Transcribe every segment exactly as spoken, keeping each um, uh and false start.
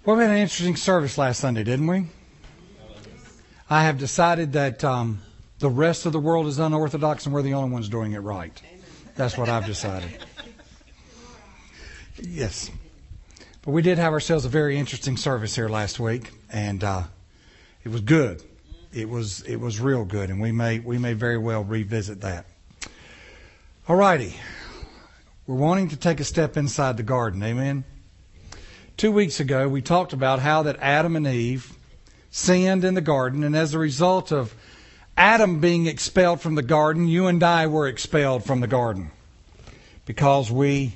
Well, we had an interesting service last Sunday, didn't we? I have decided that um, the rest of the world is unorthodox and we're the only ones doing it right. That's what I've decided. Yes. But we did have ourselves a very interesting service here last week, and uh, it was good. It was it was real good, and we may we may very well revisit that. All righty. We're wanting to take a step inside the garden. Amen. Two weeks ago, we talked about how that Adam and Eve sinned in the garden, and as a result of Adam being expelled from the garden, you and I were expelled from the garden because we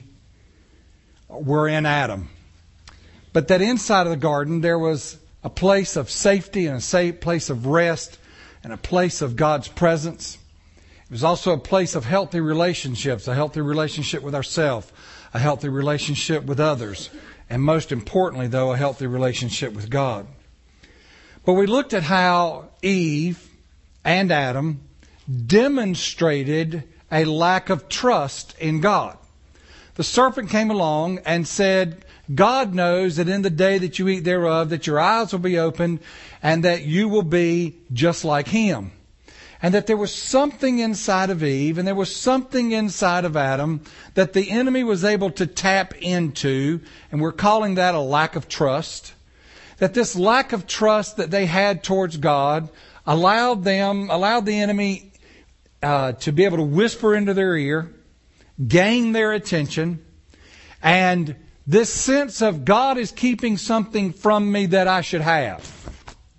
were in Adam. But that inside of the garden, there was a place of safety and a safe place of rest and a place of God's presence. It was also a place of healthy relationships, a healthy relationship with ourselves, a healthy relationship with others, and most importantly, though, a healthy relationship with God. But we looked at how Eve and Adam demonstrated a lack of trust in God. The serpent came along and said, God knows that in the day that you eat thereof, that your eyes will be opened and that you will be just like Him. And that there was something inside of Eve and there was something inside of Adam that the enemy was able to tap into, and we're calling that a lack of trust. That this lack of trust that they had towards God allowed them, allowed the enemy uh, to be able to whisper into their ear, gain their attention, and this sense of God is keeping something from me that I should have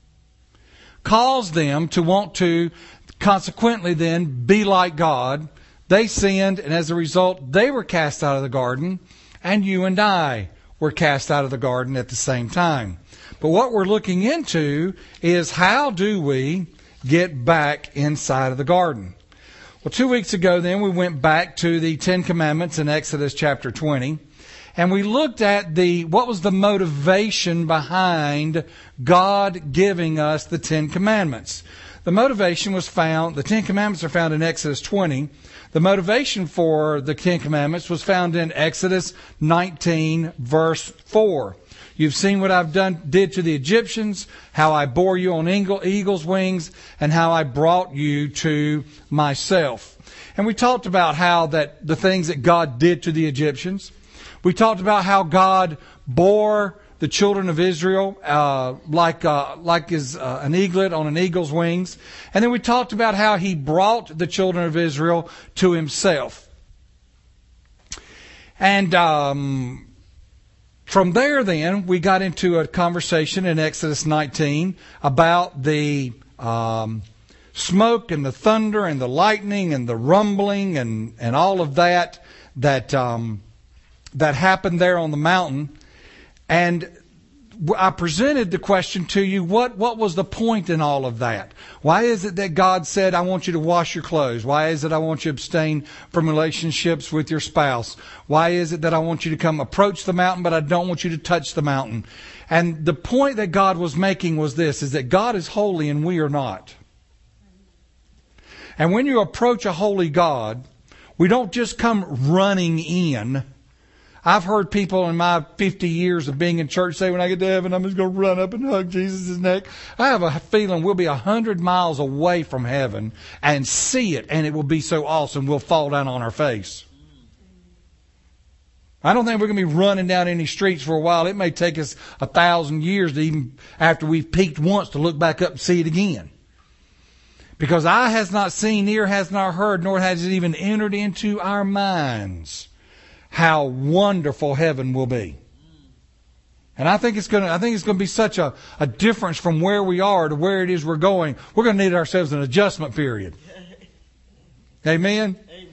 caused them to want to consequently then be like God. They sinned, and as a result, they were cast out of the garden, and you and I were cast out of the garden at the same time. But what we're looking into is how do we get back inside of the garden? Well, two weeks ago then we went back to the Ten Commandments in Exodus chapter twenty. And we looked at the what was the motivation behind God giving us the Ten Commandments. The motivation was found, the Ten Commandments are found in Exodus twenty. The motivation for the Ten Commandments was found in Exodus nineteen, verse four. You've seen what I've done, did to the Egyptians, how I bore you on eagle, eagle's wings, and how I brought you to myself. And we talked about how that the things that God did to the Egyptians. We talked about how God bore the children of Israel uh, like uh, like is uh, an eaglet on an eagle's wings. And then we talked about how He brought the children of Israel to Himself. And um, from there then, we got into a conversation in Exodus nineteen about the um, smoke and the thunder and the lightning and the rumbling and, and all of that that... Um, that happened there on the mountain. And I presented the question to you, what, what was the point in all of that? Why is it that God said, I want you to wash your clothes? Why is it I want you to abstain from relationships with your spouse? Why is it that I want you to come approach the mountain, but I don't want you to touch the mountain? And the point that God was making was this, is that God is holy and we are not. And when you approach a holy God, we don't just come running in. I've heard people in my fifty years of being in church say, when I get to heaven, I'm just going to run up and hug Jesus' neck. I have a feeling we'll be a hundred miles away from heaven and see it, and it will be so awesome we'll fall down on our face. I don't think we're going to be running down any streets for a while. It may take us a thousand years to even after we've peaked once to look back up and see it again. Because eye has not seen, ear has not heard, nor has it even entered into our minds how wonderful heaven will be. And I think it's going to, I think it's going to be such a, a difference from where we are to where it is we're going. We're going to need ourselves an adjustment period. Amen? Amen.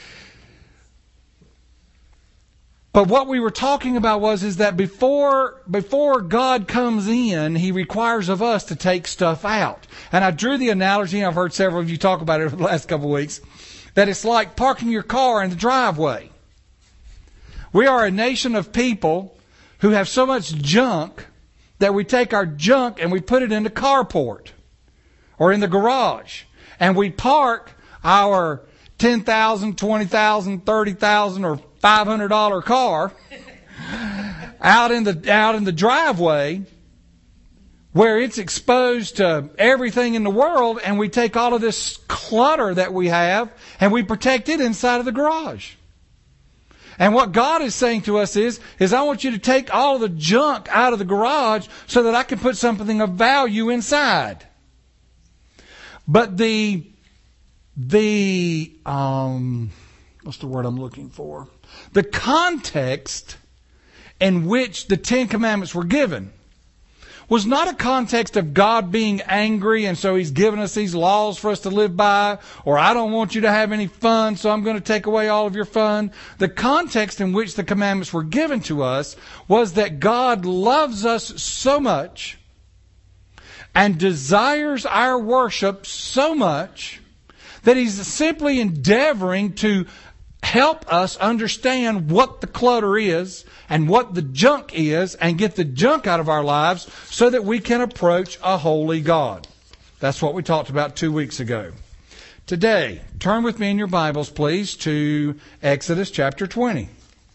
But what we were talking about was, is that before, before God comes in, He requires of us to take stuff out. And I drew the analogy, I've heard several of you talk about it over the last couple of weeks, that it's like parking your car in the driveway. We are a nation of people who have so much junk that we take our junk and we put it in the carport or in the garage. And we park our ten thousand dollars, twenty thousand dollars, thirty thousand dollars, or five hundred dollars car out in the out in the driveway where it's exposed to everything in the world, and we take all of this clutter that we have and we protect it inside of the garage. And what God is saying to us is, is I want you to take all of the junk out of the garage so that I can put something of value inside. But the, the, um, what's the word I'm looking for? The context in which the Ten Commandments were given was not a context of God being angry and so He's given us these laws for us to live by, or I don't want you to have any fun, so I'm going to take away all of your fun. The context in which the commandments were given to us was that God loves us so much and desires our worship so much that He's simply endeavoring to help us understand what the clutter is and what the junk is and get the junk out of our lives so that we can approach a holy God. That's what we talked about two weeks ago. Today, turn with me in your Bibles, please, to Exodus chapter twenty.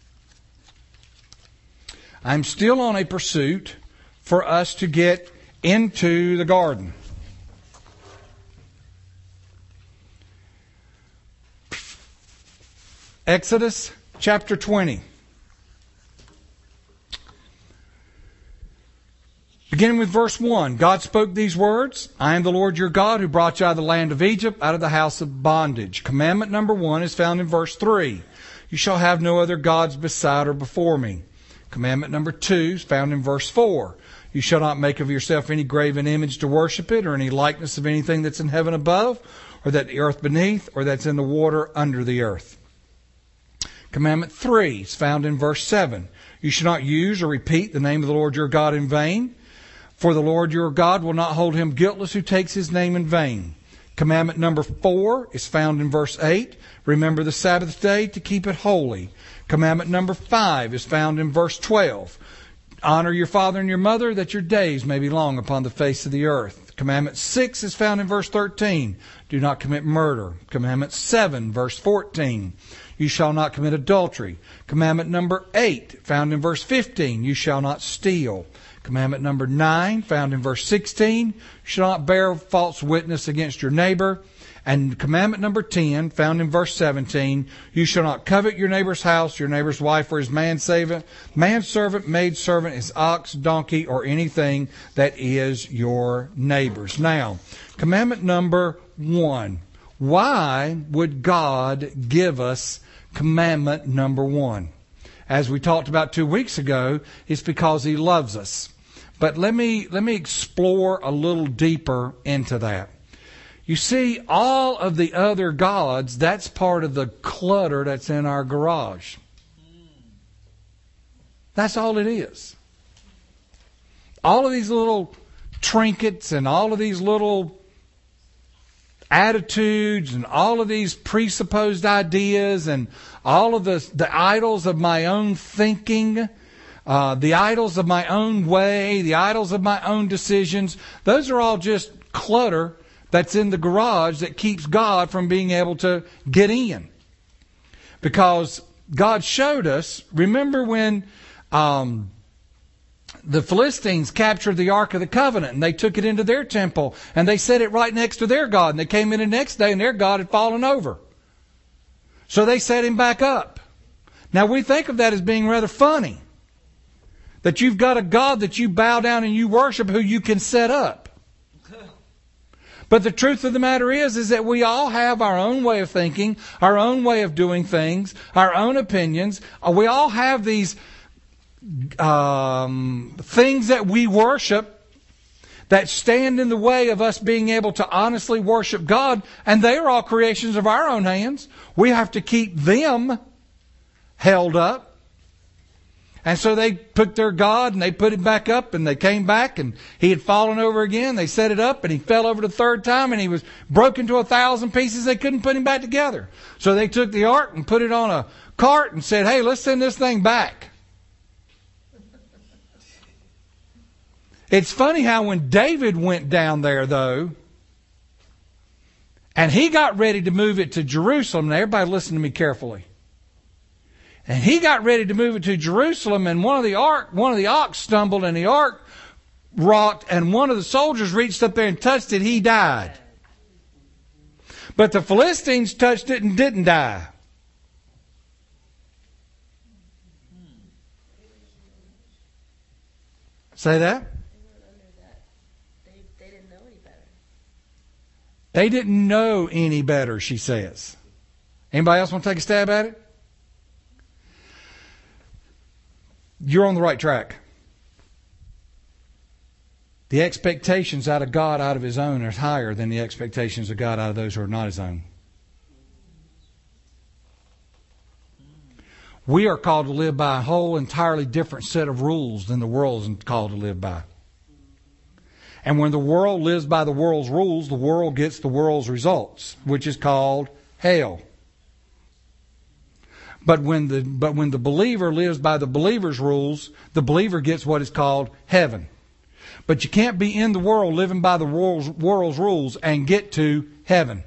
I'm still on a pursuit for us to get into the garden. Exodus chapter twenty. Beginning with verse one, God spoke these words, I am the Lord your God who brought you out of the land of Egypt, out of the house of bondage. Commandment number one is found in verse three. You shall have no other gods beside or before me. Commandment number two is found in verse four. You shall not make of yourself any graven image to worship it, or any likeness of anything that's in heaven above, or that the earth beneath, or that's in the water under the earth. Commandment three is found in verse seven. You shall not use or repeat the name of the Lord your God in vain, for the Lord your God will not hold him guiltless who takes his name in vain. Commandment number four is found in verse eight. Remember the Sabbath day to keep it holy. Commandment number five is found in verse twelve. Honor your father and your mother, that your days may be long upon the face of the earth. Commandment six is found in verse thirteen. Do not commit murder. Commandment seven, verse fourteen. You shall not commit adultery. Commandment number eight, found in verse fifteen. You shall not steal. Commandment number nine, found in verse sixteen. You shall not bear false witness against your neighbor. And commandment number ten, found in verse seventeen. You shall not covet your neighbor's house, your neighbor's wife, or his manservant, manservant, maidservant, his ox, donkey, or anything that is your neighbor's. Now, commandment number one. Why would God give us commandment number one? As we talked about two weeks ago, it's because He loves us. But let me let me explore a little deeper into that. You see, all of the other gods, that's part of the clutter that's in our garage. That's all it is. All of these little trinkets and all of these little attitudes and all of these presupposed ideas and all of the, the idols of my own thinking, uh, the idols of my own way, the idols of my own decisions, those are all just clutter that's in the garage that keeps God from being able to get in. Because God showed us, remember when um, the Philistines captured the Ark of the Covenant and they took it into their temple and they set it right next to their God, and they came in the next day and their God had fallen over. So they set him back up. Now we think of that as being rather funny. That you've got a God that you bow down and you worship who you can set up. But the truth of the matter is, is that we all have our own way of thinking, our own way of doing things, our own opinions. We all have these um, things that we worship that stand in the way of us being able to honestly worship God, and they are all creations of our own hands. We have to keep them held up. And so they put their God and they put it back up, and they came back and he had fallen over again. They set it up and he fell over the third time and he was broken to a thousand pieces. They couldn't put him back together. So they took the ark and put it on a cart and said, hey, let's send this thing back. It's funny how when David went down there, though, and he got ready to move it to Jerusalem. Now, everybody listen to me carefully. And he got ready to move it to Jerusalem, and one of the ark, one of the ox stumbled, and the ark rocked, and one of the soldiers reached up there and touched it. He died. But the Philistines touched it and didn't die. Say that? They, they didn't know any better. They didn't know any better, she says. Anybody else want to take a stab at it? You're on the right track. The expectations out of God, out of His own, are higher than the expectations of God out of those who are not His own. We are called to live by a whole entirely different set of rules than the world is called to live by. And when the world lives by the world's rules, the world gets the world's results, which is called hell. But when the but when the believer lives by the believer's rules, the believer gets what is called heaven. But you can't be in the world living by the world's, world's rules and get to heaven.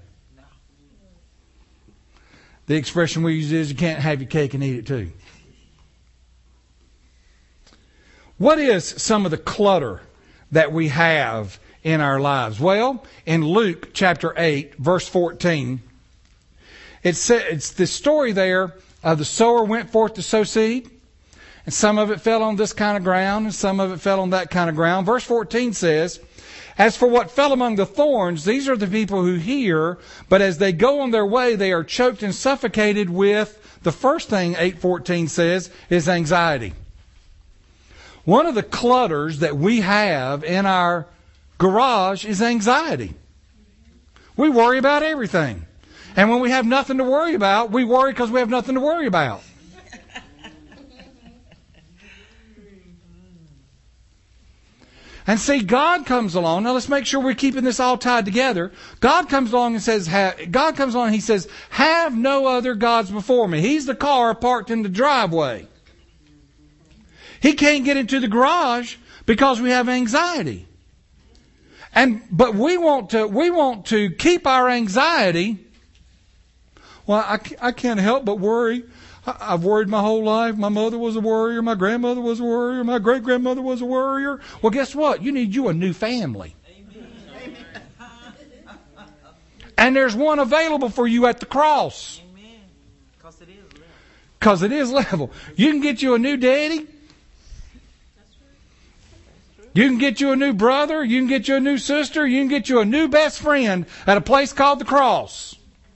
The expression we use is you can't have your cake and eat it too. What is some of the clutter that we have in our lives? Well, in Luke chapter eight, verse fourteen, it's, it's the story there of the sower went forth to sow seed. And some of it fell on this kind of ground, and some of it fell on that kind of ground. Verse fourteen says, as for what fell among the thorns, these are the people who hear, but as they go on their way, they are choked and suffocated with, the first thing eight fourteen says, is anxiety. One of the clutters that we have in our garage is anxiety. We worry about everything. And when we have nothing to worry about, we worry because we have nothing to worry about. And see, God comes along. Now let's make sure we're keeping this all tied together. God comes along and says, God comes along and He says, have no other gods before me. He's the car parked in the driveway. He can't get into the garage because we have anxiety. And, but we want to, we want to keep our anxiety. Well, I, I can't help but worry. I've worried my whole life. My mother was a worrier. My grandmother was a worrier. My great-grandmother was a worrier. Well, guess what? You need you a new family. Amen. And there's one available for you at the cross. Amen. Because it is level. Because it is level. You can get you a new daddy. You can get you a new brother. You can get you a new sister. You can get you a new best friend at a place called the cross.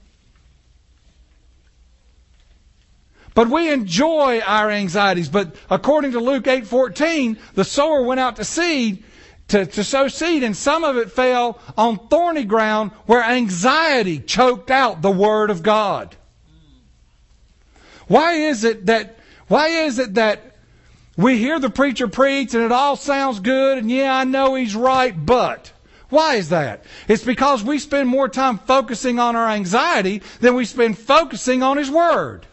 But we enjoy our anxieties. But according to Luke eight fourteen, the sower went out to seed, to, to sow seed, and some of it fell on thorny ground where anxiety choked out the Word of God. Why is it that, why is it that we hear the preacher preach and it all sounds good and yeah, I know he's right, but why is that? It's because we spend more time focusing on our anxiety than we spend focusing on His Word.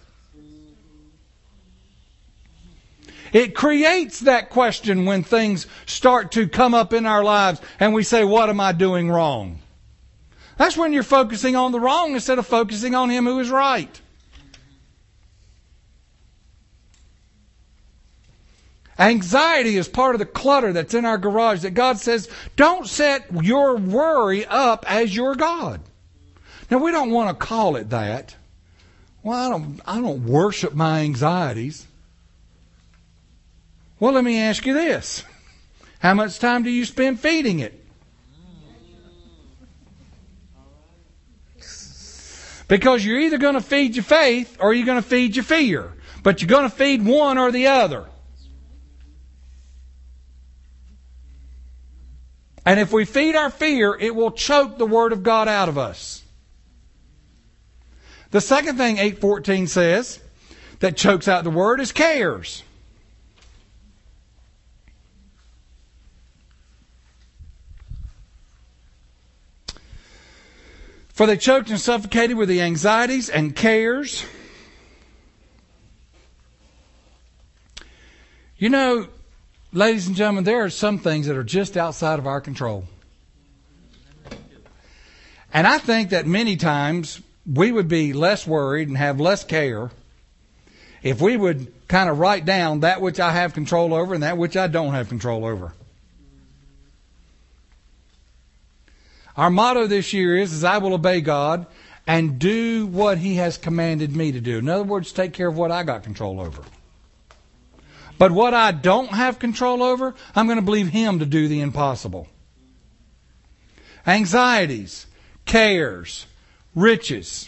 It creates that question when things start to come up in our lives and we say, what am I doing wrong? That's when you're focusing on the wrong instead of focusing on Him who is right. Anxiety is part of the clutter that's in our garage that God says, don't set your worry up as your God. Now, we don't want to call it that. Well, I don't, I don't worship my anxieties. Well, let me ask you this. How much time do you spend feeding it? Because you're either going to feed your faith or you're going to feed your fear. But you're going to feed one or the other. And if we feed our fear, it will choke the Word of God out of us. The second thing eight fourteen says that chokes out the Word is cares. For they choked and suffocated with the anxieties and cares. You know, ladies and gentlemen, there are some things that are just outside of our control. And I think that many times we would be less worried and have less care if we would kind of write down that which I have control over and that which I don't have control over. Our motto this year is, is I will obey God and do what He has commanded me to do. In other words, take care of what I got control over. But what I don't have control over, I'm going to believe Him to do the impossible. Anxieties, cares, riches.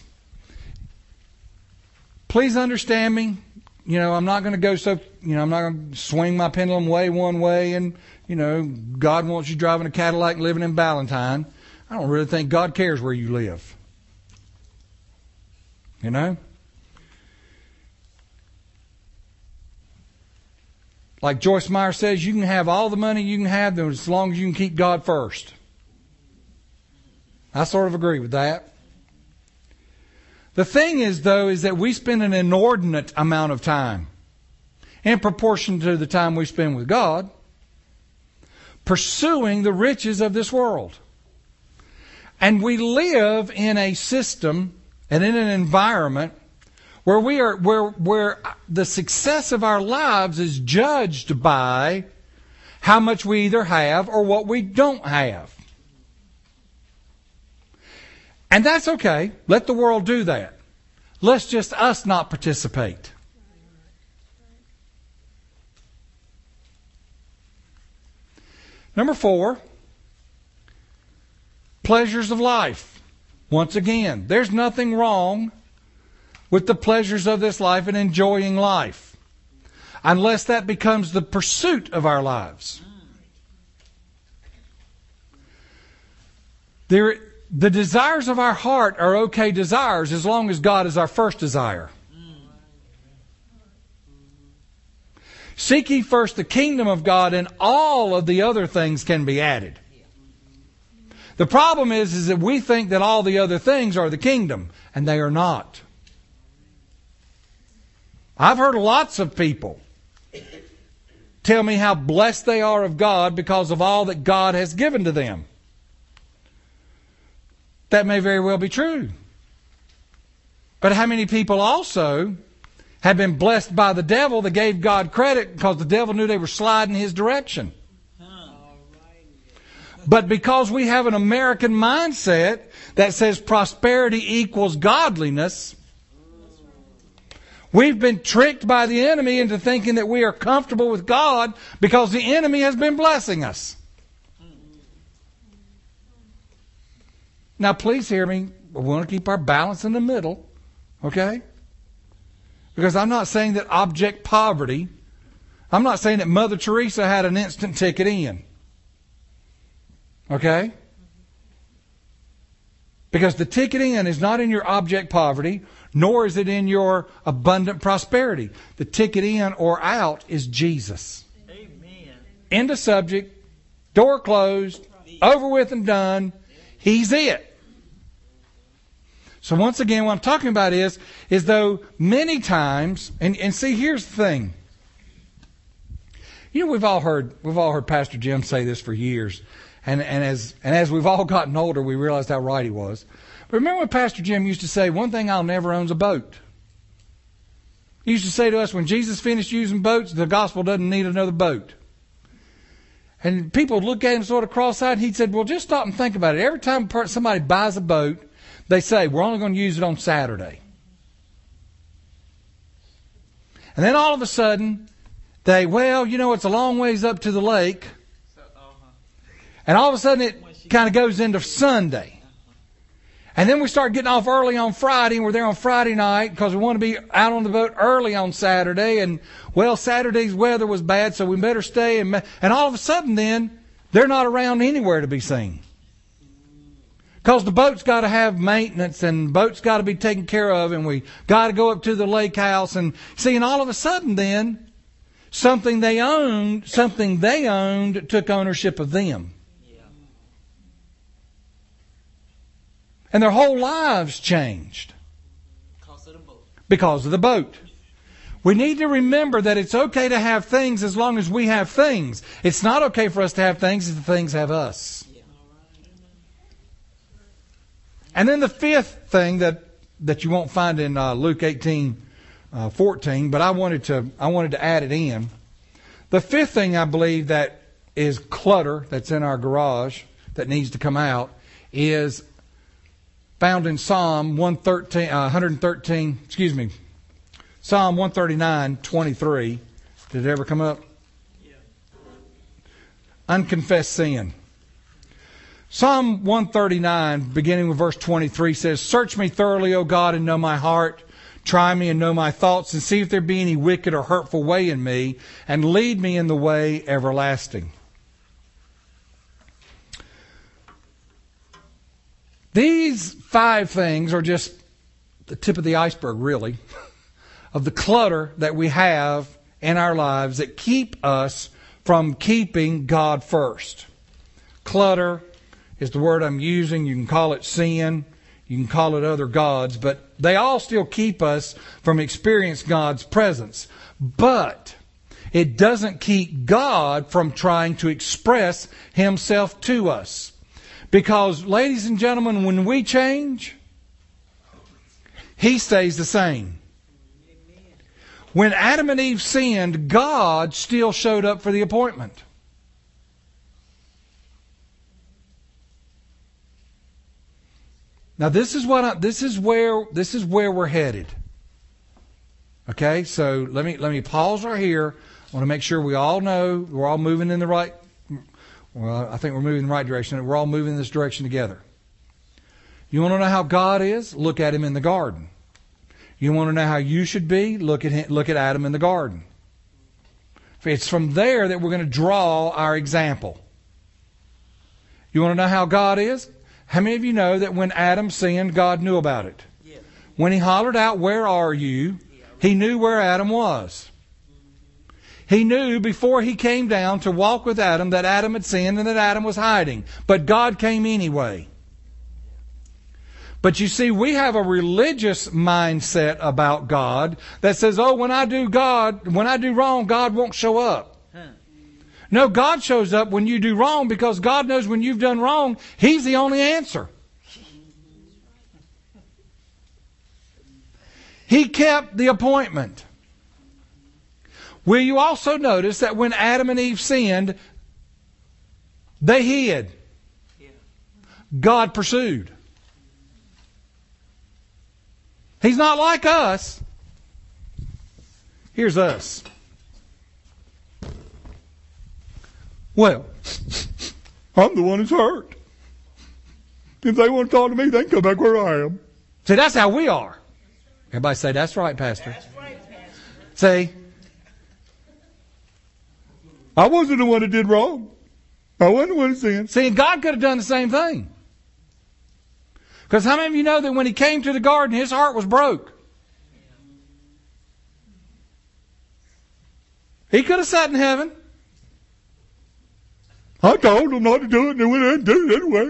Please understand me. You know, I'm not going to go so, you know, I'm not going to swing my pendulum way one way and, you know, God wants you driving a Cadillac and living in Ballantyne. I don't really think God cares where you live. You know? Like Joyce Meyer says, you can have all the money you can have as long as you can keep God first. I sort of agree with that. The thing is, though, is that we spend an inordinate amount of time, in proportion to the time we spend with God, pursuing the riches of this world. And we live in a system and in an environment where we are, where, where the success of our lives is judged by how much we either have or what we don't have. And that's okay. Let the world do that. Let's just us not participate. Number four, pleasures of life. Once again, there's nothing wrong with the pleasures of this life and enjoying life, unless that becomes the pursuit of our lives. There, the desires of our heart are okay desires as long as God is our first desire. Seek ye first the kingdom of God, and all of the other things can be added. The problem is, is that we think that all the other things are the kingdom, and they are not. I've heard lots of people tell me how blessed they are of God because of all that God has given to them. That may very well be true. But how many people also have been blessed by the devil that gave God credit because the devil knew they were sliding his direction? But because we have an American mindset that says prosperity equals godliness, we've been tricked by the enemy into thinking that we are comfortable with God because the enemy has been blessing us. Now, please hear me. We want to keep our balance in the middle, okay? Because I'm not saying that abject poverty, I'm not saying that Mother Teresa had an instant ticket in. Okay? Because the ticket in is not in your abject poverty, nor is it in your abundant prosperity. The ticket in or out is Jesus. Amen. End of subject. Door closed. Over with and done. He's it. So once again, what I'm talking about is, is though many times, and, and see, here's the thing. You know, we've all heard, we've all heard Pastor Jim say this for years. And, and as, and as we've all gotten older, we realized how right he was. But remember when Pastor Jim used to say, one thing I'll never own is a boat. He used to say to us, when Jesus finished using boats, the gospel doesn't need another boat. And people would look at him sort of cross-eyed, and he'd said, well, just stop and think about it. Every time somebody buys a boat, they say, we're only going to use it on Saturday. And then all of a sudden, they, well, you know, it's a long ways up to the lake. And all of a sudden, it kind of goes into Sunday. And then we start getting off early on Friday, and we're there on Friday night because we want to be out on the boat early on Saturday. And, well, Saturday's weather was bad, so we better stay. And, and all of a sudden, then, they're not around anywhere to be seen. Because the boat's got to have maintenance, and the boat's got to be taken care of, and we got to go up to the lake house. And see, and all of a sudden, then, something they owned, something they owned took ownership of them. And their whole lives changed. Because of the boat. Because of the boat. We need to remember that it's okay to have things as long as we have things. It's not okay for us to have things if the things have us. Yeah. And then the fifth thing that, that you won't find in uh, Luke eighteen, uh, fourteen, but I wanted to I wanted to add it in. The fifth thing I believe that is clutter that's in our garage that needs to come out is found in Psalm one thirteen, uh, one thirteen, excuse me, Psalm one thirty-nine, twenty-three. Did it ever come up? Yeah. Unconfessed sin. Psalm one thirty-nine, beginning with verse twenty-three, says, "Search me thoroughly, O God, and know my heart. Try me and know my thoughts, and see if there be any wicked or hurtful way in me, and lead me in the way everlasting." These five things are just the tip of the iceberg, really, of the clutter that we have in our lives that keep us from keeping God first. Clutter is the word I'm using. You can call it sin. You can call it other gods. But they all still keep us from experiencing God's presence. But it doesn't keep God from trying to express Himself to us. Because, ladies and gentlemen, when we change, He stays the same. When Adam and Eve sinned, God still showed up for the appointment. Now this is what I, this is where this is where we're headed. Okay, so let me let me pause right here. I want to make sure we all know we're all moving in the right. Well, I think we're moving in the right direction. We're all moving in this direction together. You want to know how God is? Look at Him in the garden. You want to know how you should be? Look at him, look at Adam in the garden. It's from there that we're going to draw our example. You want to know how God is? How many of you know that when Adam sinned, God knew about it? Yeah. When He hollered out, "Where are you?" He knew where Adam was. He knew before He came down to walk with Adam that Adam had sinned and that Adam was hiding. But God came anyway. But you see, we have a religious mindset about God that says, "Oh, when I do God, when I do wrong, God won't show up." Huh. No, God shows up when you do wrong because God knows when you've done wrong, He's the only answer. He kept the appointment. Will you also notice that when Adam and Eve sinned, they hid. God pursued. He's not like us. Here's us. Well, I'm the one who's hurt. If they want to talk to me, they can come back where I am. See, that's how we are. Everybody say, "That's right, Pastor." That's right, Pastor. Say, I wasn't the one that did wrong. I wasn't the one that sinned. See, God could have done the same thing. Because how many of you know that when He came to the garden, His heart was broke? He could have sat in heaven. I told them not to do it, and they went ahead and did it anyway.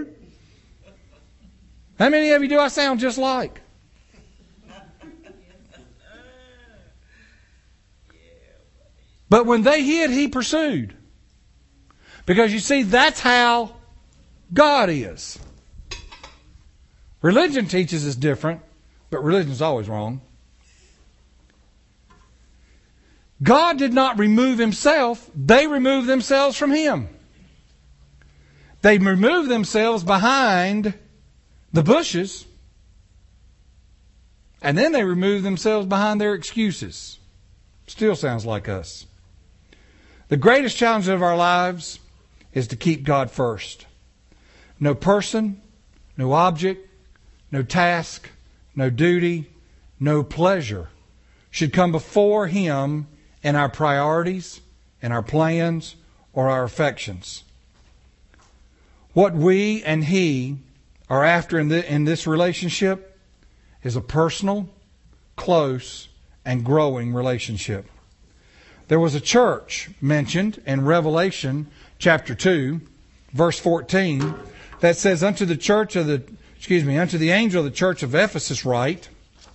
How many of you do I sound just like? But when they hid, He pursued. Because you see, that's how God is. Religion teaches us different, but religion's always wrong. God did not remove Himself. They removed themselves from Him. They removed themselves behind the bushes, and then they removed themselves behind their excuses. Still sounds like us. The greatest challenge of our lives is to keep God first. No person, no object, no task, no duty, no pleasure should come before Him in our priorities, in our plans, or our affections. What we and He are after in, the, in this relationship is a personal, close, and growing relationship. There was a church mentioned in Revelation chapter two, verse fourteen, that says, "Unto the church of the, excuse me, unto the angel of the church of Ephesus write,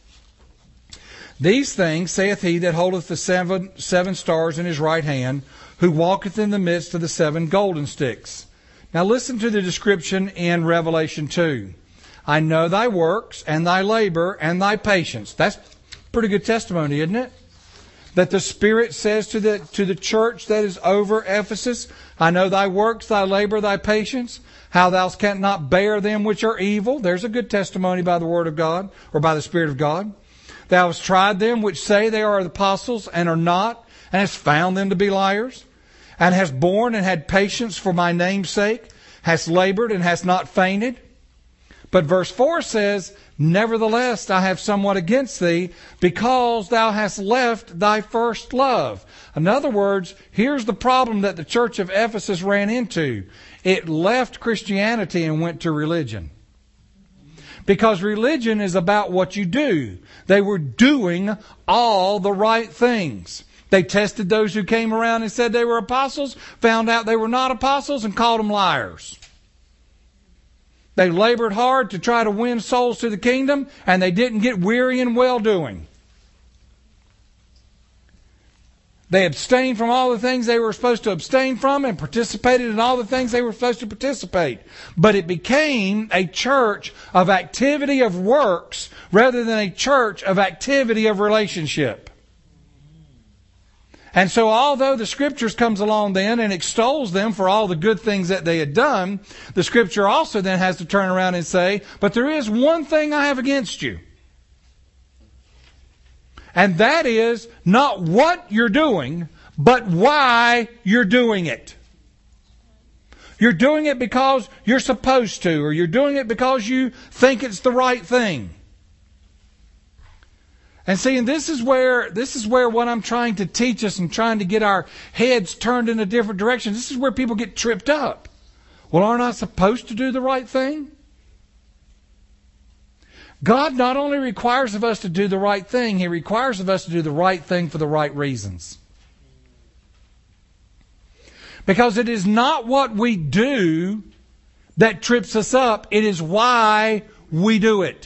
These things saith he that holdeth the seven, seven stars in his right hand, who walketh in the midst of the seven golden sticks." Now listen to the description in Revelation two. "I know thy works, and thy labor, and thy patience." That's Pretty good testimony, isn't it? That the Spirit says to the to the church that is over Ephesus, I know thy works, thy labor, thy patience, how thou canst not bear them which are evil. There's a good testimony by the Word of God, or by the Spirit of God. Thou hast tried them which say they are the apostles and are not, and hast found them to be liars, and hast borne and had patience for my name's sake, hast labored and hast not fainted. But verse four says, nevertheless, I have somewhat against thee, because thou hast left thy first love. In other words, here's the problem that the church of Ephesus ran into. It left Christianity and went to religion. Because religion is about what you do. They were doing all the right things. They tested those who came around and said they were apostles, found out they were not apostles, and called them liars. They labored hard to try to win souls to the kingdom, and they didn't get weary in well-doing. They abstained from all the things they were supposed to abstain from and participated in all the things they were supposed to participate. But it became a church of activity of works rather than a church of activity of relationship. And so although the Scriptures comes along then and extols them for all the good things that they had done, the Scripture also then has to turn around and say, but there is one thing I have against you. And that is not what you're doing, but why you're doing it. You're doing it because you're supposed to, or you're doing it because you think it's the right thing. And see, and this is where this is where what I'm trying to teach us and trying to get our heads turned in a different direction. This is where people get tripped up. Well, aren't I supposed to do the right thing? God not only requires of us to do the right thing, He requires of us to do the right thing for the right reasons. Because it is not what we do that trips us up. It is why we do it.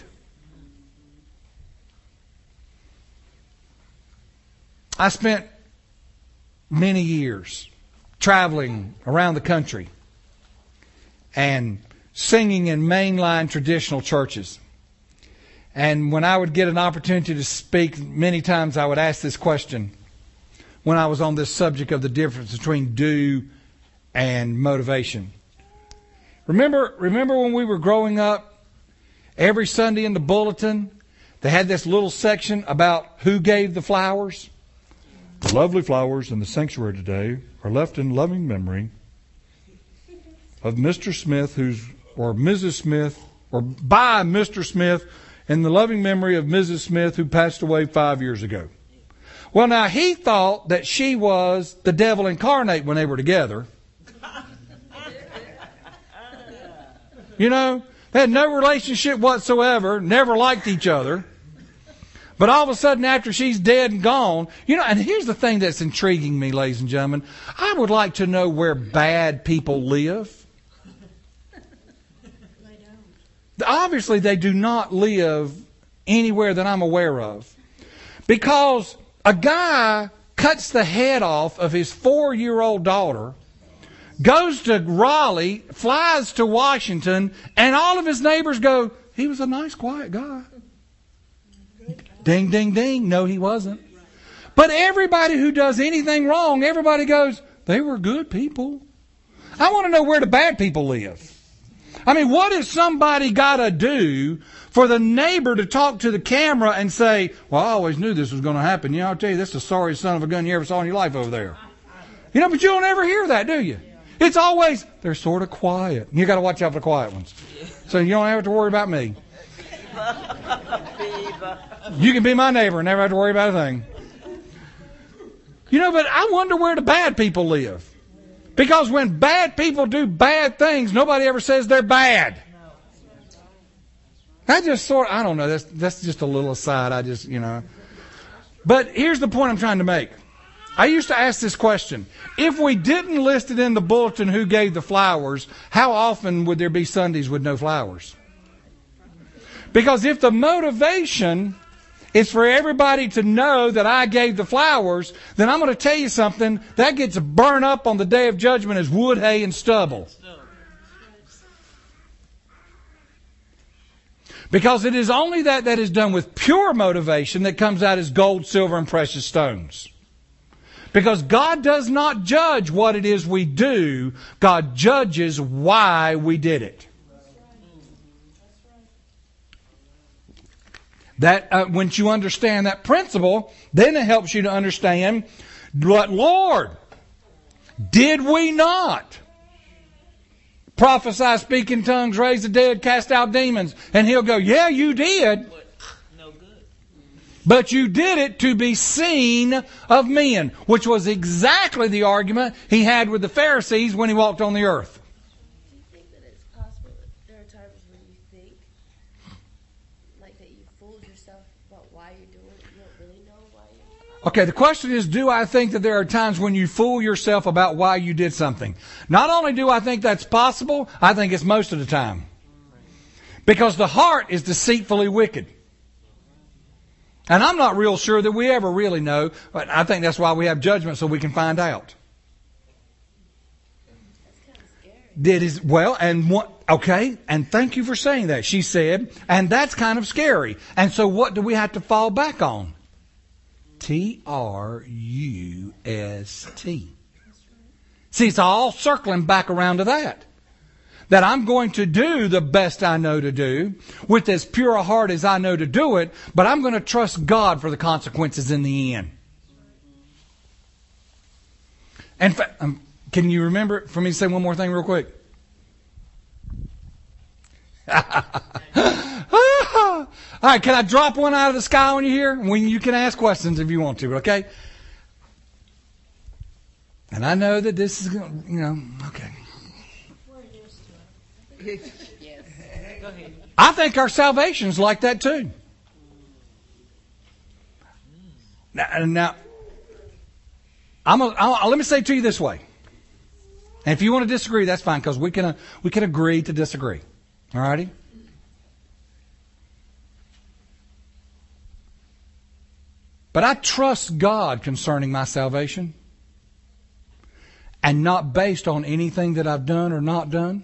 I spent many years traveling around the country and singing in mainline traditional churches. And when I would get an opportunity to speak, many times I would ask this question when I was on this subject of the difference between do and motivation. Remember, remember when we were growing up, every Sunday in the bulletin, they had this little section about who gave the flowers? The lovely flowers in the sanctuary today are left in loving memory of Mister Smith, who's, or Missus Smith, or by Mister Smith, in the loving memory of Missus Smith, who passed away five years ago. Well, now, he thought that she was the devil incarnate when they were together. You know, they had no relationship whatsoever, never liked each other. But all of a sudden, after she's dead and gone, you know, and here's the thing that's intriguing me, ladies and gentlemen. I would like to know where bad people live. Obviously, they do not live anywhere that I'm aware of. Because a guy cuts the head off of his four-year-old daughter, goes to Raleigh, flies to Washington, and all of his neighbors go, he was a nice, quiet guy. Ding, ding, ding. No, he wasn't. But everybody who does anything wrong, everybody goes, they were good people. I want to know where the bad people live. I mean, what has somebody got to do for the neighbor to talk to the camera and say, well, I always knew this was going to happen. You know, I'll tell you, this is the sorriest son of a gun you ever saw in your life over there. You know, but you don't ever hear that, do you? It's always, they're sort of quiet. You got to watch out for the quiet ones. So you don't have to worry about me. You can be my neighbor and never have to worry about a thing. You know, but I wonder where the bad people live. Because when bad people do bad things, nobody ever says they're bad. I just sort of, I don't know, that's, that's just a little aside. I just, you know. But here's the point I'm trying to make. I used to ask this question. If we didn't list it in the bulletin who gave the flowers, how often would there be Sundays with no flowers? Because if the motivation is for everybody to know that I gave the flowers, then I'm going to tell you something, that gets burned up on the day of judgment as wood, hay, and stubble. Because it is only that that is done with pure motivation that comes out as gold, silver, and precious stones. Because God does not judge what it is we do. God judges why we did it. That uh, once you understand that principle, then it helps you to understand, but Lord, did we not prophesy, speak in tongues, raise the dead, cast out demons? And He'll go, yeah, you did. But no good. But you did it to be seen of men, which was exactly the argument He had with the Pharisees when He walked on the earth. Do you think that it's possible that there are times when you think like that you fooled yourself about why you're doing it? You don't really know why you're Okay, the question is, do I think that there are times when you fool yourself about why you did something? Not only do I think that's possible, I think it's most of the time. Because the heart is deceitfully wicked. And I'm not real sure that we ever really know, but I think that's why we have judgment, so we can find out. Did is well, and what? Okay, and thank you for saying that. She said, and that's kind of scary. And so, what do we have to fall back on? T R U S T. See, it's all circling back around to that. That I'm going to do the best I know to do, with as pure a heart as I know to do it, but I'm going to trust God for the consequences in the end. And um, can you remember, for me to say one more thing real quick? All right, can I drop one out of the sky on you here? When you can ask questions if you want to, okay? And I know that this is going to, you know, okay. yes. Go ahead. I think our salvation's like that too. Now, now I'm a, I'll, let me say it to you this way. And if you want to disagree, that's fine, because we can uh, we can agree to disagree. All righty? But I trust God concerning my salvation, and not based on anything that I've done or not done.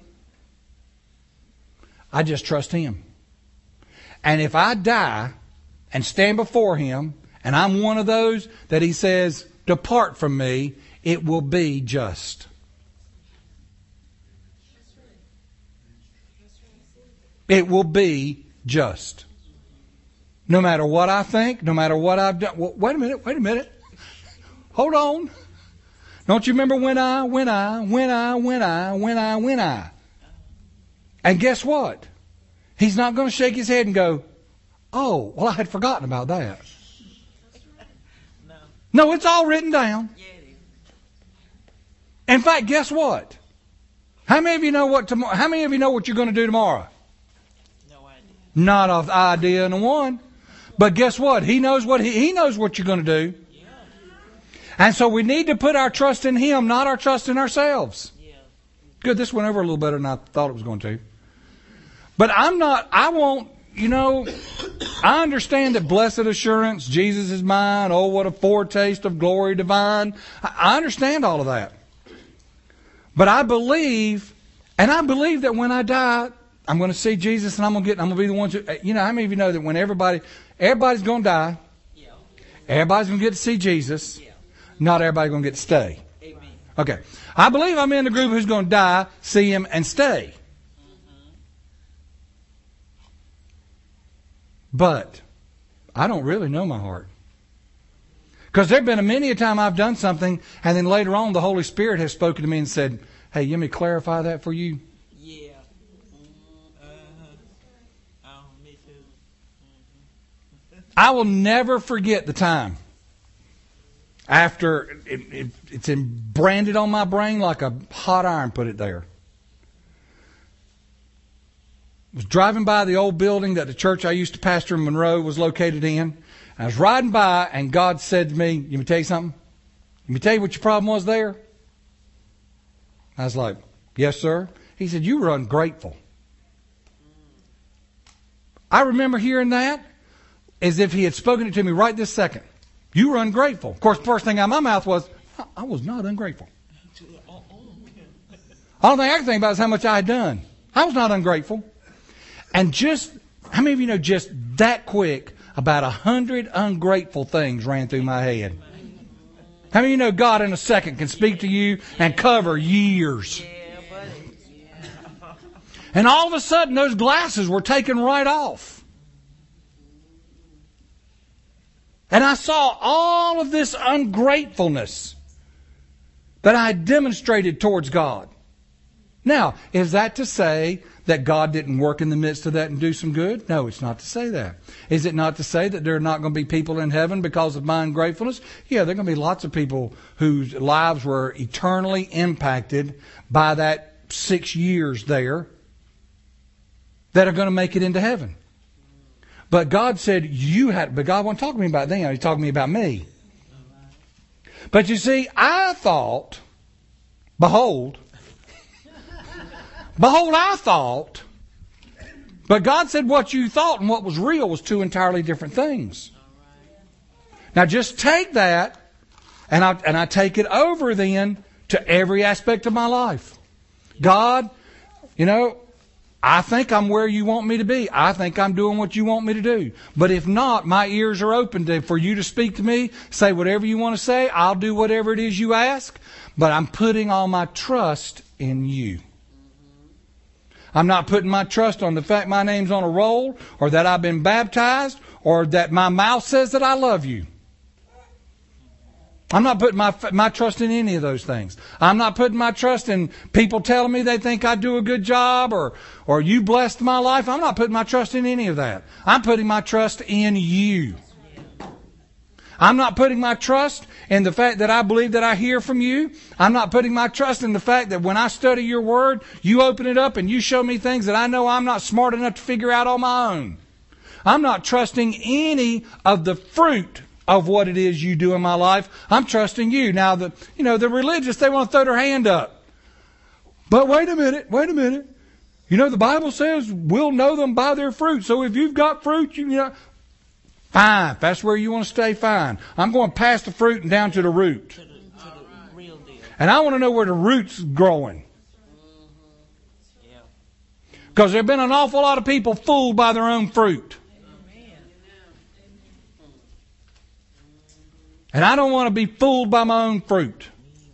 I just trust Him. And if I die and stand before Him, and I'm one of those that He says, depart from me, it will be just. It will be just. No matter what I think, no matter what I've done. Well, wait a minute, wait a minute. Hold on. Don't you remember when I, when I, when I, when I, when I, when I? And guess what? He's not going to shake his head and go, oh, well, I had forgotten about that. No. No, it's all written down. Yeah, it is. In fact, guess what? How many of you know what tomorrow? How many of you know what you're going to do tomorrow? No idea. Not an idea in the one. But guess what? He knows what he, he knows what you're going to do. Yeah. And so we need to put our trust in Him, not our trust in ourselves. Yeah. Good, this went over a little better than I thought it was going to. But I'm not, I won't, you know, I understand that blessed assurance, Jesus is mine, oh, what a foretaste of glory divine. I, I understand all of that. But I believe, and I believe that when I die, I'm going to see Jesus, and I'm going to get, I'm going to be the one to, you know, how many of you know that when everybody, everybody's going to die, Yeah. everybody's going to get to see Jesus, Yeah. not everybody's going to get to stay. Amen. Okay. I believe I'm in the group who's going to die, see Him, and stay. But I don't really know my heart. Because there have been a many a time I've done something, and then later on the Holy Spirit has spoken to me and said, hey, let me clarify that for you. Yeah. Mm-hmm. Uh-huh. Oh, me too. Mm-hmm. I will never forget the time after it, it, it's branded on my brain like a hot iron put it there. I was driving by the old building that the church I used to pastor in Monroe was located in. I was riding by, and God said to me, let me tell you something? Let me tell you what your problem was there? I was like, yes, sir. He said, you were ungrateful. I remember hearing that as if He had spoken it to me right this second. You were ungrateful. Of course, the first thing out of my mouth was, I was not ungrateful. All thing I could think about is how much I had done. I was not ungrateful. And just How many of you know just that quick about a hundred ungrateful things ran through my head? How many of you know God in a second can speak to you and cover years? Yeah, buddy. And all of a sudden those glasses were taken right off. And I saw all of this ungratefulness that I had demonstrated towards God. Now, is that to say that God didn't work in the midst of that and do some good? No, it's not to say that. Is it not to say that there are not going to be people in heaven because of my ungratefulness? Yeah, there are going to be lots of people whose lives were eternally impacted by that six years there that are going to make it into heaven. But God said you had, but God wasn't talking to me about them. He's talking to me about me. But you see, I thought, behold, behold, I thought, but God said what you thought and what was real was two entirely different things. Now just take that and I, and I take it over then to every aspect of my life. God, you know, I think I'm where you want me to be. I think I'm doing what you want me to do. But if not, my ears are open to, for you to speak to me. Say whatever you want to say. I'll do whatever it is you ask. But I'm putting all my trust in you. I'm not putting my trust on the fact my name's on a roll, or that I've been baptized, or that my mouth says that I love you. I'm not putting my my trust in any of those things. I'm not putting my trust in people telling me they think I do a good job, or or you blessed my life. I'm not putting my trust in any of that. I'm putting my trust in you. I'm not putting my trust in the fact that I believe that I hear from you. I'm not putting my trust in the fact that when I study your word, you open it up and you show me things that I know I'm not smart enough to figure out on my own. I'm not trusting any of the fruit of what it is you do in my life. I'm trusting you. Now, the you know the religious, they want to throw their hand up. But wait a minute, wait a minute. You know, the Bible says we'll know them by their fruit. So if you've got fruit, you, you know, fine. If that's where you want to stay, fine. I'm going past the fruit and down to the root. To the, to the real deal. And I want to know where the root's growing. Yeah. Because there have been an awful lot of people fooled by their own fruit. And I don't want to be fooled by my own fruit.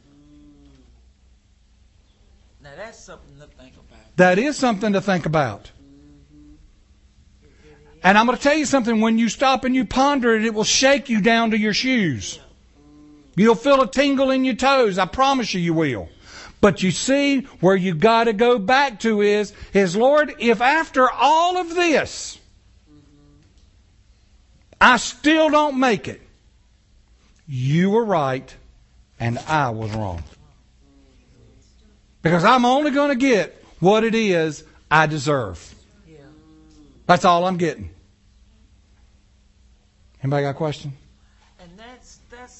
Now that's something to think about. That is something to think about. And I'm going to tell you something. When you stop and you ponder it, it will shake you down to your shoes. You'll feel a tingle in your toes. I promise you, you will. But you see, where you got to go back to is, is Lord, if after all of this, I still don't make it, you were right and I was wrong. Because I'm only going to get what it is I deserve. Yeah. That's all I'm getting. Anybody got a question? And that's that's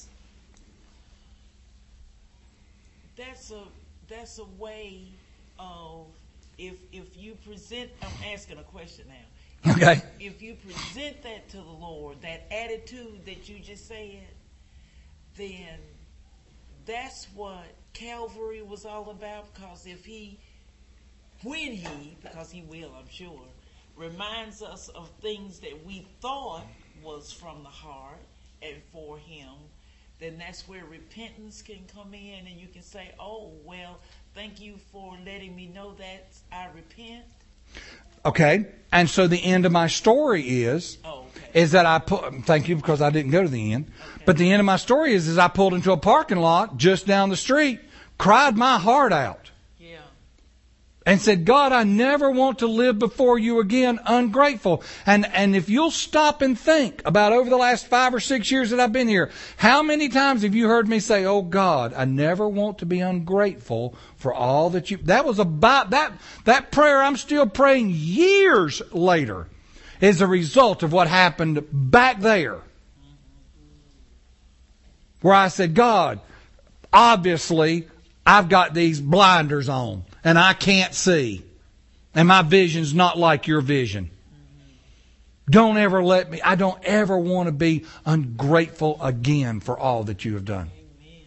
that's a that's a way of if if you present. I'm asking a question now. Okay. If you present that to the Lord, that attitude that you just said, then that's what Calvary was all about. Because if he, when he, because he will, I'm sure, reminds us of things that we thought was from the heart and for him, then that's where repentance can come in, and you can say, oh, well, thank you for letting me know that I repent. Okay. And so the end of my story is, Oh, okay. is that I put, thank you because I didn't go to the end, Okay. but the end of my story is, is I pulled into a parking lot just down the street, cried my heart out. Yeah. And said, God, I never want to live before you again ungrateful. And and if you'll stop and think about over the last five or six years that I've been here, how many times have you heard me say, oh God, I never want to be ungrateful for all that you... That was about... That, that prayer I'm still praying years later is a result of what happened back there. Where I said, God, obviously I've got these blinders on. And I can't see. And my vision's not like your vision. Don't ever let me, I don't ever want to be ungrateful again for all that you have done. Amen.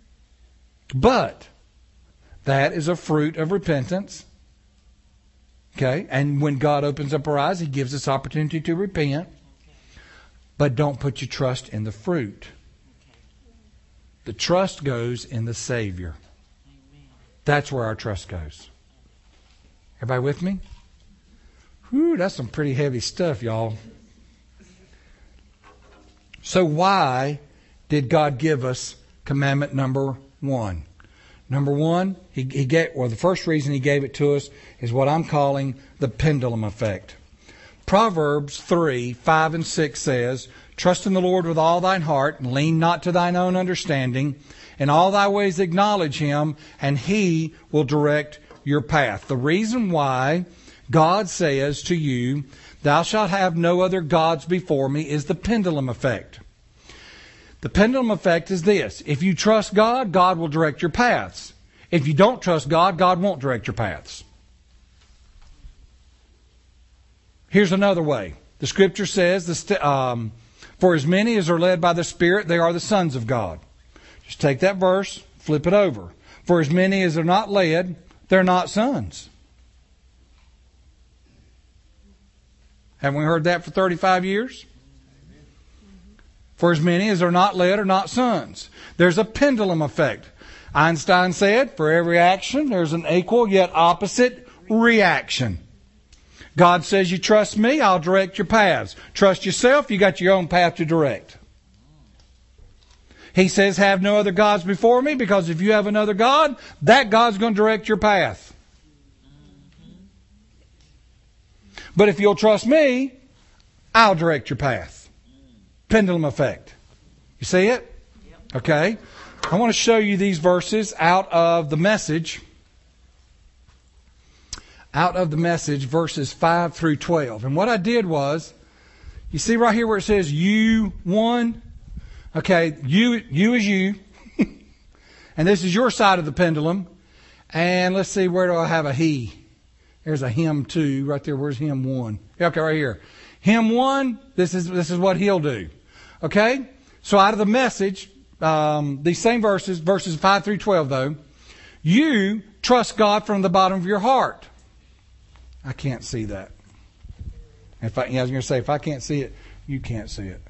But that is a fruit of repentance. Okay? And when God opens up our eyes, He gives us opportunity to repent. But don't put your trust in the fruit. The trust goes in the Savior. That's where our trust goes. Everybody with me? Whew, that's some pretty heavy stuff, y'all. So why did God give us commandment number one? Number one, he, he gave, well, the first reason He gave it to us is what I'm calling the pendulum effect. Proverbs three, five and six says, trust in the Lord with all thine heart, and lean not to thine own understanding. In all thy ways acknowledge Him, and He will direct your path. The reason why God says to you, thou shalt have no other gods before me, is the pendulum effect. The pendulum effect is this. If you trust God, God will direct your paths. If you don't trust God, God won't direct your paths. Here's another way. The Scripture says, the st- um, for as many as are led by the Spirit, they are the sons of God. Just take that verse, flip it over. For as many as are not led, they're not sons. Haven't we heard that for thirty-five years? For as many as are not led are not sons. There's a pendulum effect. Einstein said, for every action, there's an equal yet opposite reaction. God says, you trust me, I'll direct your paths. Trust yourself, you got your own path to direct. He says, have no other gods before me, because if you have another God, that God's going to direct your path. But if you'll trust me, I'll direct your path. Pendulum effect. You see it? Okay. I want to show you these verses out of the Message. Out of the Message, verses five through twelve. And what I did was, you see right here where it says you one? Okay, you you is you. And this is your side of the pendulum. And let's see, where do I have a he? There's a him two right there. Where's him one? Okay, right here. Him one, this is this is what he'll do. Okay? So out of the Message, um, these same verses, verses five through twelve though, you trust God from the bottom of your heart. I can't see that. If I, yeah, I was going to say, if I can't see it, you can't see it.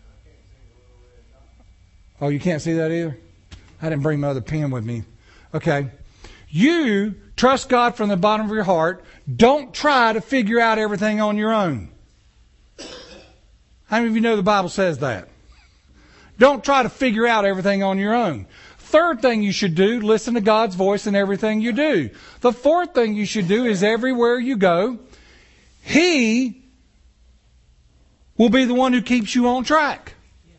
Oh, you can't see that either? I didn't bring my other pen with me. Okay. You trust God from the bottom of your heart. Don't try to figure out everything on your own. How many of you know the Bible says that? Don't try to figure out everything on your own. Third thing you should do, listen to God's voice in everything you do. The fourth thing you should do is everywhere you go, He will be the one who keeps you on track.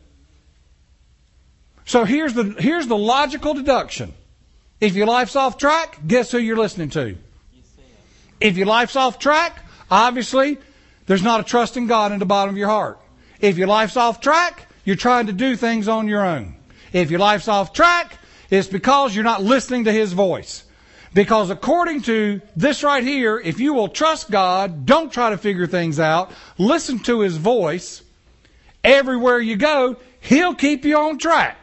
So here's the, here's the logical deduction. If your life's off track, guess who you're listening to? If your life's off track, obviously, there's not a trust in God in the bottom of your heart. If your life's off track, you're trying to do things on your own. If your life's off track, it's because you're not listening to His voice. Because according to this right here, if you will trust God, don't try to figure things out, listen to His voice, everywhere you go, He'll keep you on track.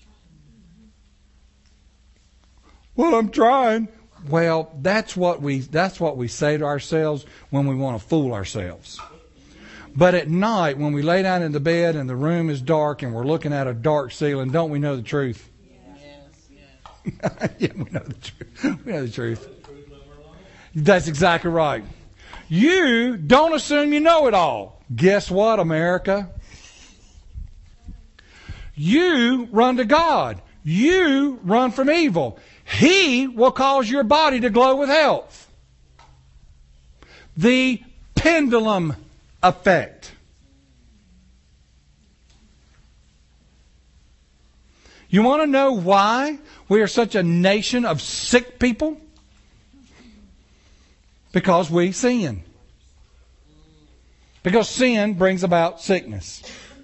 Well, I'm trying. Well, that's what we that's what we say to ourselves when we want to fool ourselves. But at night, when we lay down in the bed and the room is dark and we're looking at a dark ceiling, don't we know the truth? Yes, yes. Yeah, we know the truth. We know the truth. That's exactly right. You don't assume you know it all. Guess what, America? You run to God. You run from evil. He will cause your body to glow with health. The pendulum effect. You want to know why we are such a nation of sick people? Because we sin. Because sin brings about sickness.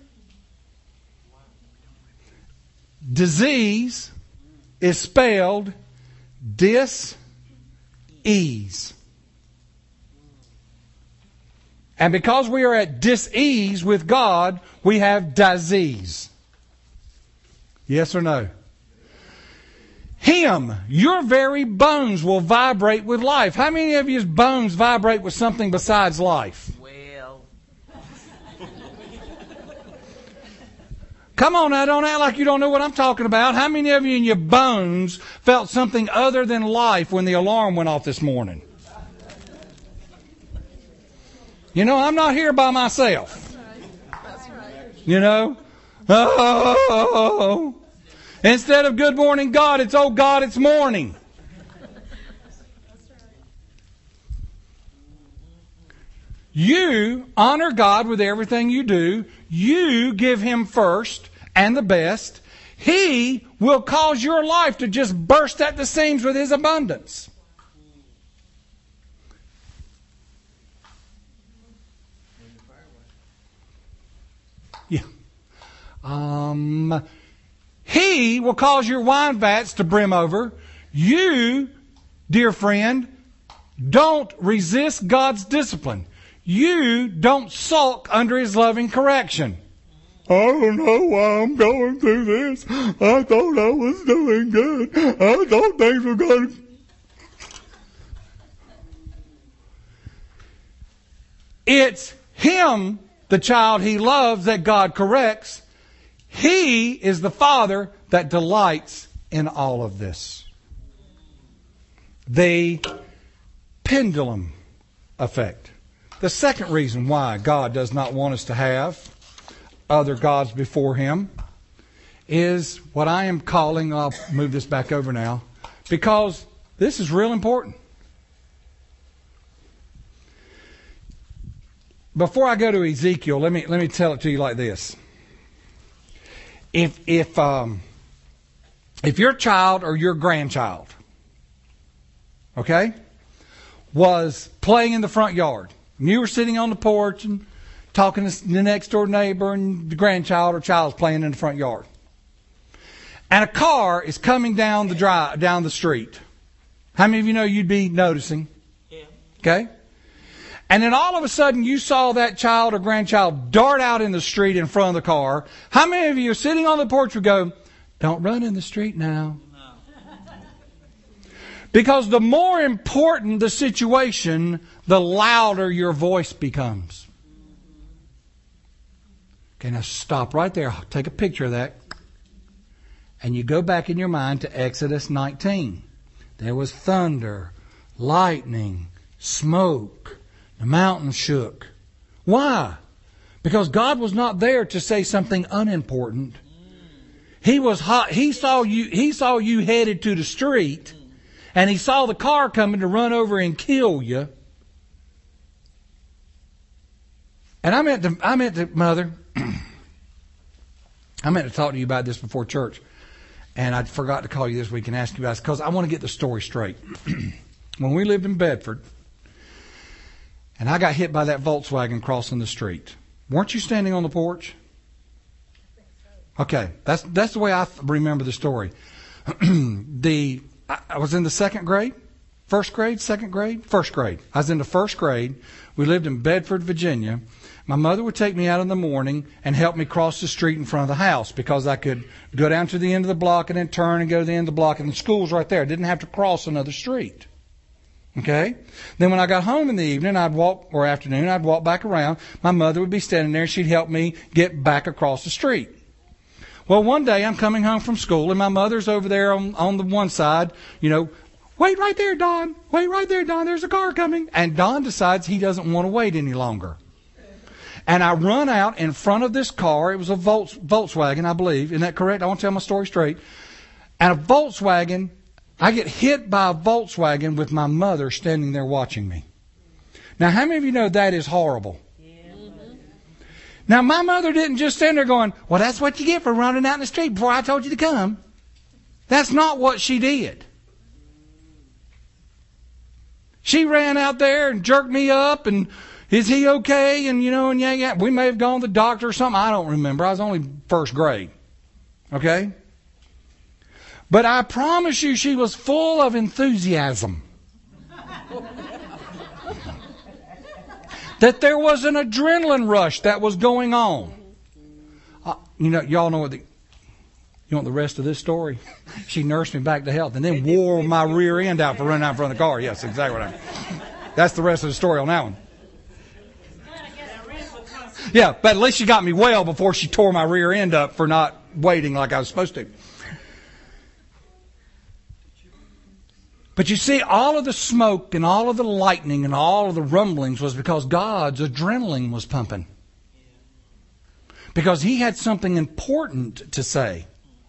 Disease is spelled dis-ease. And because we are at dis-ease with God, we have disease. Yes or no? Him, your very bones will vibrate with life. How many of your bones vibrate with something besides life? Well, Come on now, don't act like you don't know what I'm talking about. How many of you in your bones felt something other than life when the alarm went off this morning? You know, I'm not here by myself. That's right. You know? Oh. Instead of good morning God, it's oh God, it's morning. You honor God with everything you do. You give Him first and the best. He will cause your life to just burst at the seams with His abundance. Yeah. Um, he will cause your wine vats to brim over. You, dear friend, don't resist God's discipline. You don't sulk under His loving correction. I don't know why I'm going through this. I thought I was doing good. I thought things were going. It's him, the child He loves, that God corrects. He is the Father that delights in all of this. The pendulum effect. The second reason why God does not want us to have other gods before Him is what I am calling, I'll move this back over now, because this is real important. Before I go to Ezekiel, let me let me tell it to you like this. If if um, if your child or your grandchild, okay, was playing in the front yard, and you were sitting on the porch and talking to the next door neighbor, and the grandchild or child's playing in the front yard, and a car is coming down the drive down the street, how many of you know you'd be noticing? yeah. Okay. And then all of a sudden you saw that child or grandchild dart out in the street in front of the car. How many of you are sitting on the porch would go, don't run in the street now? No. Because the more important the situation, the louder your voice becomes. Okay, now stop right there. Take a picture of that. And you go back in your mind to Exodus nineteen. There was thunder, lightning, smoke. The mountain shook. Why? Because God was not there to say something unimportant. He was hot. He saw you. He saw you headed to the street, and He saw the car coming to run over and kill you. And I meant to. I meant to, Mother. I meant to talk to you about this before church, and I forgot to call you this week and ask you guys because I want to get the story straight. When we lived in Bedford. And I got hit by that Volkswagen crossing the street. Weren't you standing on the porch? Okay, that's that's the way I remember the story. the I, I was in the second grade, first grade, second grade, first grade. I was in the first grade. We lived in Bedford, Virginia. My mother would take me out in the morning and help me cross the street in front of the house because I could go down to the end of the block and then turn and go to the end of the block, and the school's right there. I didn't have to cross another street. Okay? Then when I got home in the evening, I'd walk, or afternoon, I'd walk back around. My mother would be standing there and she'd help me get back across the street. Well, one day I'm coming home from school and my mother's over there on, on the one side, you know, wait right there, Don. Wait right there, Don. There's a car coming. And Don decides he doesn't want to wait any longer. And I run out in front of this car. It was a Volks, Volkswagen, I believe. Isn't that correct? I want to tell my story straight. And a Volkswagen, I get hit by a Volkswagen with my mother standing there watching me. Now, how many of you know that is horrible? Yeah. Now, my mother didn't just stand there going, well, that's what you get for running out in the street before I told you to come. That's not what she did. She ran out there and jerked me up and, is he okay? And, you know, and yeah, yeah. We may have gone to the doctor or something. I don't remember. I was only first grade. Okay? But I promise you she was full of enthusiasm. That there was an adrenaline rush that was going on. Uh, you know, y'all know what the You want the rest of this story? She nursed me back to health and then wore my rear end out for running out in front of the car. Yes, exactly what I mean. That's the rest of the story on that one. Yeah, but at least she got me well before she tore my rear end up for not waiting like I was supposed to. But you see, all of the smoke and all of the lightning and all of the rumblings was because God's adrenaline was pumping. Because He had something important to say.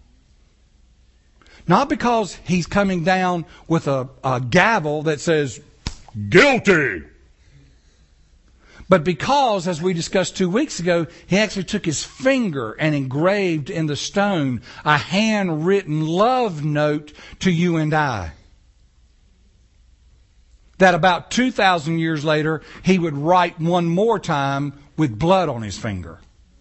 Not because He's coming down with a, a gavel that says, guilty. But because, as we discussed two weeks ago, He actually took His finger and engraved in the stone a handwritten love note to you and I. That about two thousand years later, He would write one more time with blood on His finger.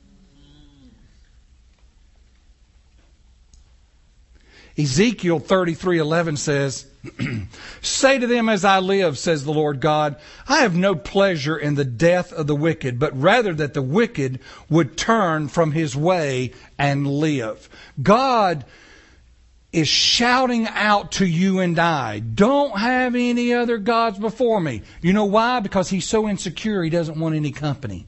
Ezekiel thirty-three eleven says, say to them, as I live, says the Lord God, I have no pleasure in the death of the wicked, but rather that the wicked would turn from his way and live. God is shouting out to you and I, don't have any other gods before me. You know why? Because He's so insecure He doesn't want any company.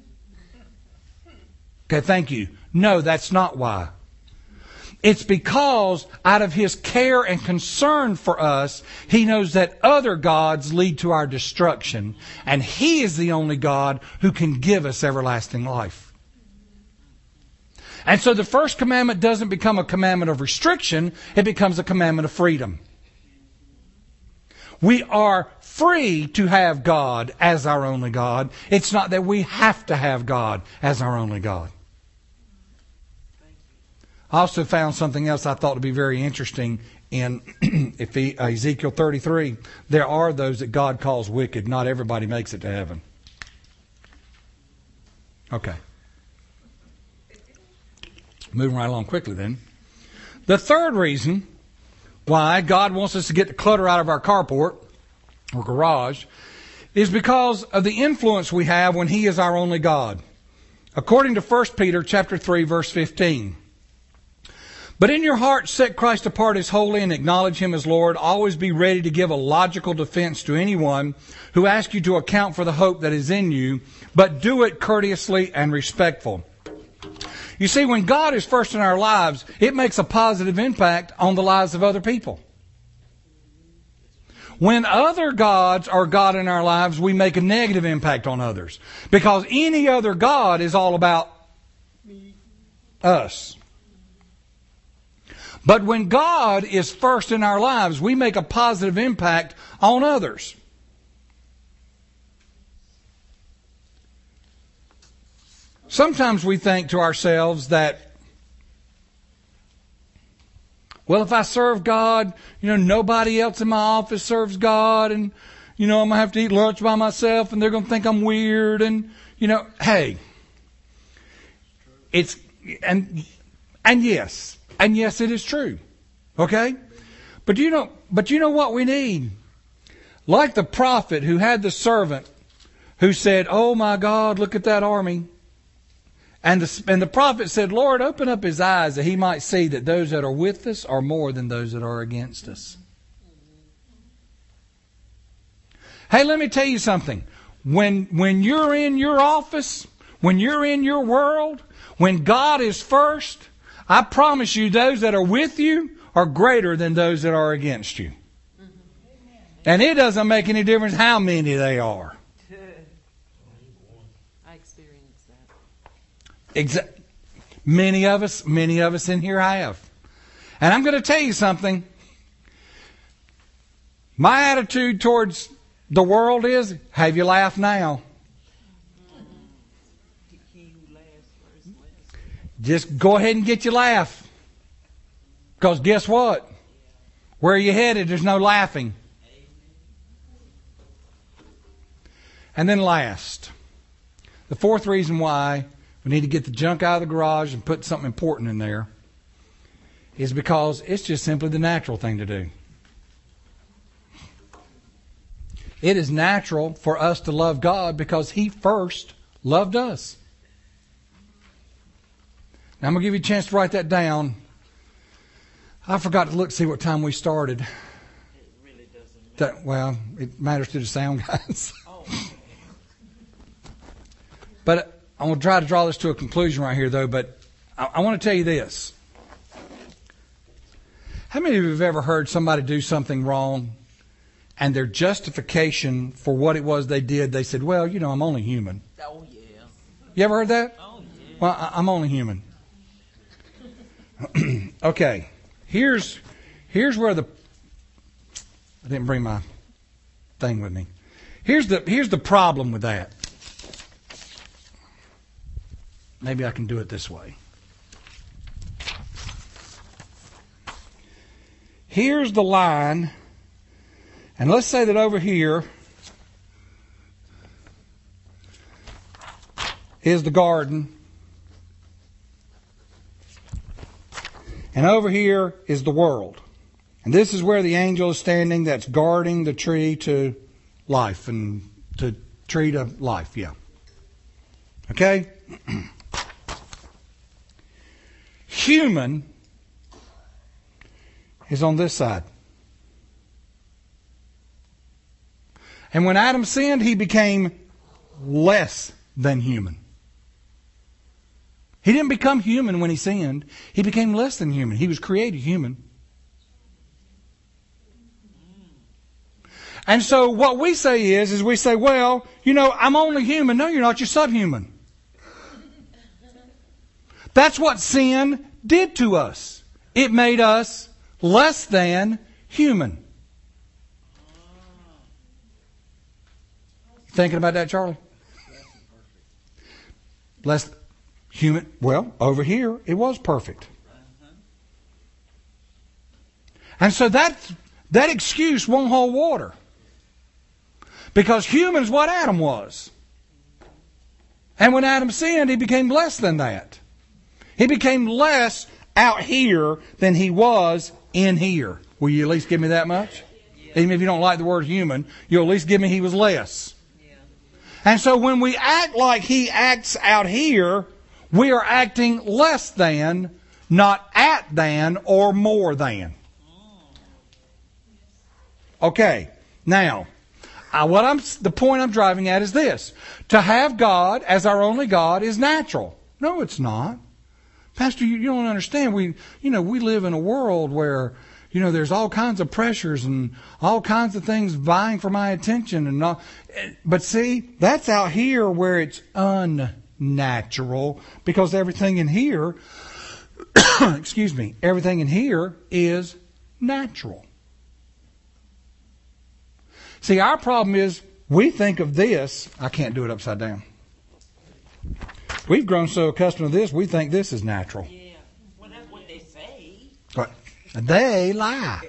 Okay, thank you. No, that's not why. It's because out of His care and concern for us, He knows that other gods lead to our destruction. And He is the only God who can give us everlasting life. And so the first commandment doesn't become a commandment of restriction. It becomes a commandment of freedom. We are free to have God as our only God. It's not that we have to have God as our only God. I also found something else I thought to be very interesting in Ezekiel thirty-three. There are those that God calls wicked. Not everybody makes it to heaven. Okay. Moving right along quickly then. The third reason why God wants us to get the clutter out of our carport or garage is because of the influence we have when He is our only God. According to First Peter chapter three, verse fifteen. But in your heart set Christ apart as holy and acknowledge Him as Lord. Always be ready to give a logical defense to anyone who asks you to account for the hope that is in you, but do it courteously and respectful. You see, when God is first in our lives, it makes a positive impact on the lives of other people. When other gods are God in our lives, we make a negative impact on others. Because any other God is all about us. But when God is first in our lives, we make a positive impact on others. Sometimes we think to ourselves that, well, if I serve God, you know, nobody else in my office serves God, and, you know, I'm going to have to eat lunch by myself, and they're going to think I'm weird, and, you know, hey, it's, and, and yes, and yes, it is true, okay? But you know, but you know what we need? Like the prophet who had the servant who said, oh my God, look at that army. And the, and the prophet said, Lord, open up his eyes that he might see that those that are with us are more than those that are against us. Hey, let me tell you something. When, when you're in your office, when you're in your world, when God is first, I promise you those that are with you are greater than those that are against you. And it doesn't make any difference how many they are. Exa- many of us, many of us in here have. And I'm going to tell you something. My attitude towards the world is, have you laughed now? Just go ahead and get your laugh. Because guess what? Where you headed, there's no laughing. And then last, the fourth reason why we need to get the junk out of the garage and put something important in there is because it's just simply the natural thing to do. It is natural for us to love God because He first loved us. Now I'm going to give you a chance to write that down I forgot to look to see what time we started. It really doesn't matter. That, well, it matters to the sound guys. Oh. But I'm going to try to draw this to a conclusion right here, though. But I, I want to tell you this. How many of you have ever heard somebody do something wrong and their justification for what it was they did, they said, well, you know, I'm only human. Oh, yeah. You ever heard that? Oh, yeah. Well, I, I'm only human. Okay. Here's here's where the I didn't bring my thing with me. Here's the here's the problem with that. Maybe I can do it this way. Here's the line, and let's say that over here is the garden, and over here is the world. And this is where the angel is standing that's guarding the tree to life, and to tree to life, yeah. Okay? Human is on this side. And when Adam sinned, he became less than human. He didn't become human when he sinned. He became less than human. He was created human. And so what we say is, is we say, well, you know, I'm only human. No, you're not. You're subhuman. That's what sin did to us. It made us less than human. Thinking about that, Charlie? Less human. Well, over here, it was perfect. And so that, that excuse won't hold water. Because human is what Adam was. And when Adam sinned, he became less than that. He became less out here than he was in here. Will you at least give me that much? Yeah. Even if you don't like the word human, you'll at least give me he was less. Yeah. And so when we act like he acts out here, we are acting less than, not at than or more than. Okay, now, uh, what I'm the point I'm driving at is this: to have God as our only God is natural. No, it's not. Pastor, you, you don't understand. We, you know, we live in a world where, you know, there's all kinds of pressures and all kinds of things vying for my attention and all. But see, that's out here where it's unnatural, because everything in here, excuse me, everything in here is natural. See, our problem is we think of this. I can't do it upside down. We've grown so accustomed to this, we think this is natural. Yeah. Well, that's what they say. But they lie.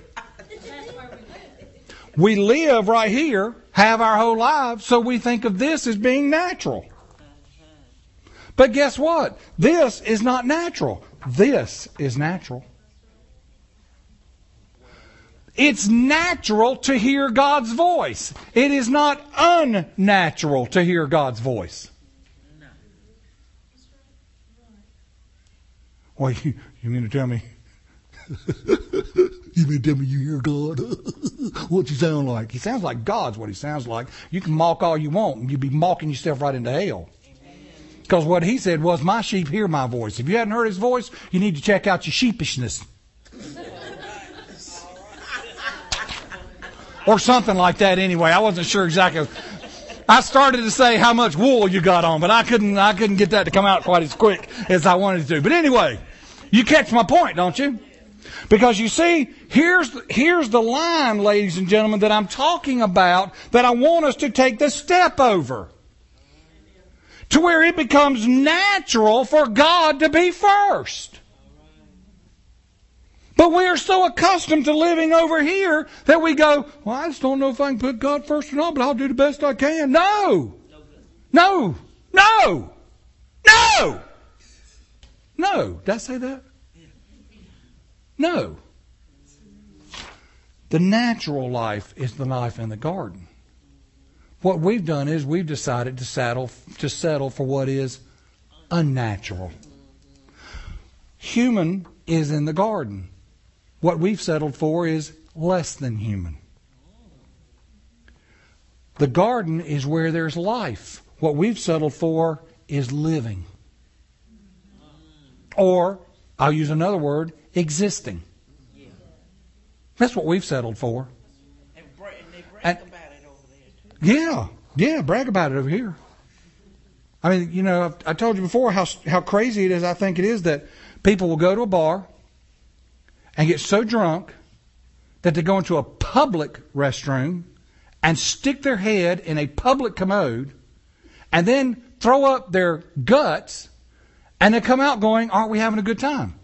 We live right here, have our whole lives, so we think of this as being natural. But guess what? This is not natural. This is natural. It's natural to hear God's voice. It is not unnatural to hear God's voice. Well, you, you mean to tell me? You mean to tell me you hear God? What's he sound like? He sounds like God's what he sounds like. You can mock all you want, and you'll be mocking yourself right into hell. Because what he said was, my sheep hear my voice. If you hadn't heard his voice, you need to check out your sheepishness. Or something like that anyway. I wasn't sure exactly. I started to say how much wool you got on, but I couldn't I couldn't get that to come out quite as quick as I wanted to. But anyway, you catch my point, don't you? Because you see, here's here's the line, ladies and gentlemen, that I'm talking about, that I want us to take the step over. To where it becomes natural for God to be first. But we are so accustomed to living over here that we go, well, I just don't know if I can put God first or not, but I'll do the best I can. No! No! No! No! No! Did I say that? No. The natural life is the life in the garden. What we've done is we've decided to settle, to settle for what is unnatural. Human is in the garden. What we've settled for is less than human. The garden is where there's life. What we've settled for is living. Or, I'll use another word, existing. That's what we've settled for. And, bra- and they brag And- about it over there, too. Yeah, yeah, brag about it over here. I mean, you know, I've, I told you before how how crazy it is. I think it is that people will go to a bar and get so drunk that they go into a public restroom and stick their head in a public commode and then throw up their guts and they come out going, aren't we having a good time?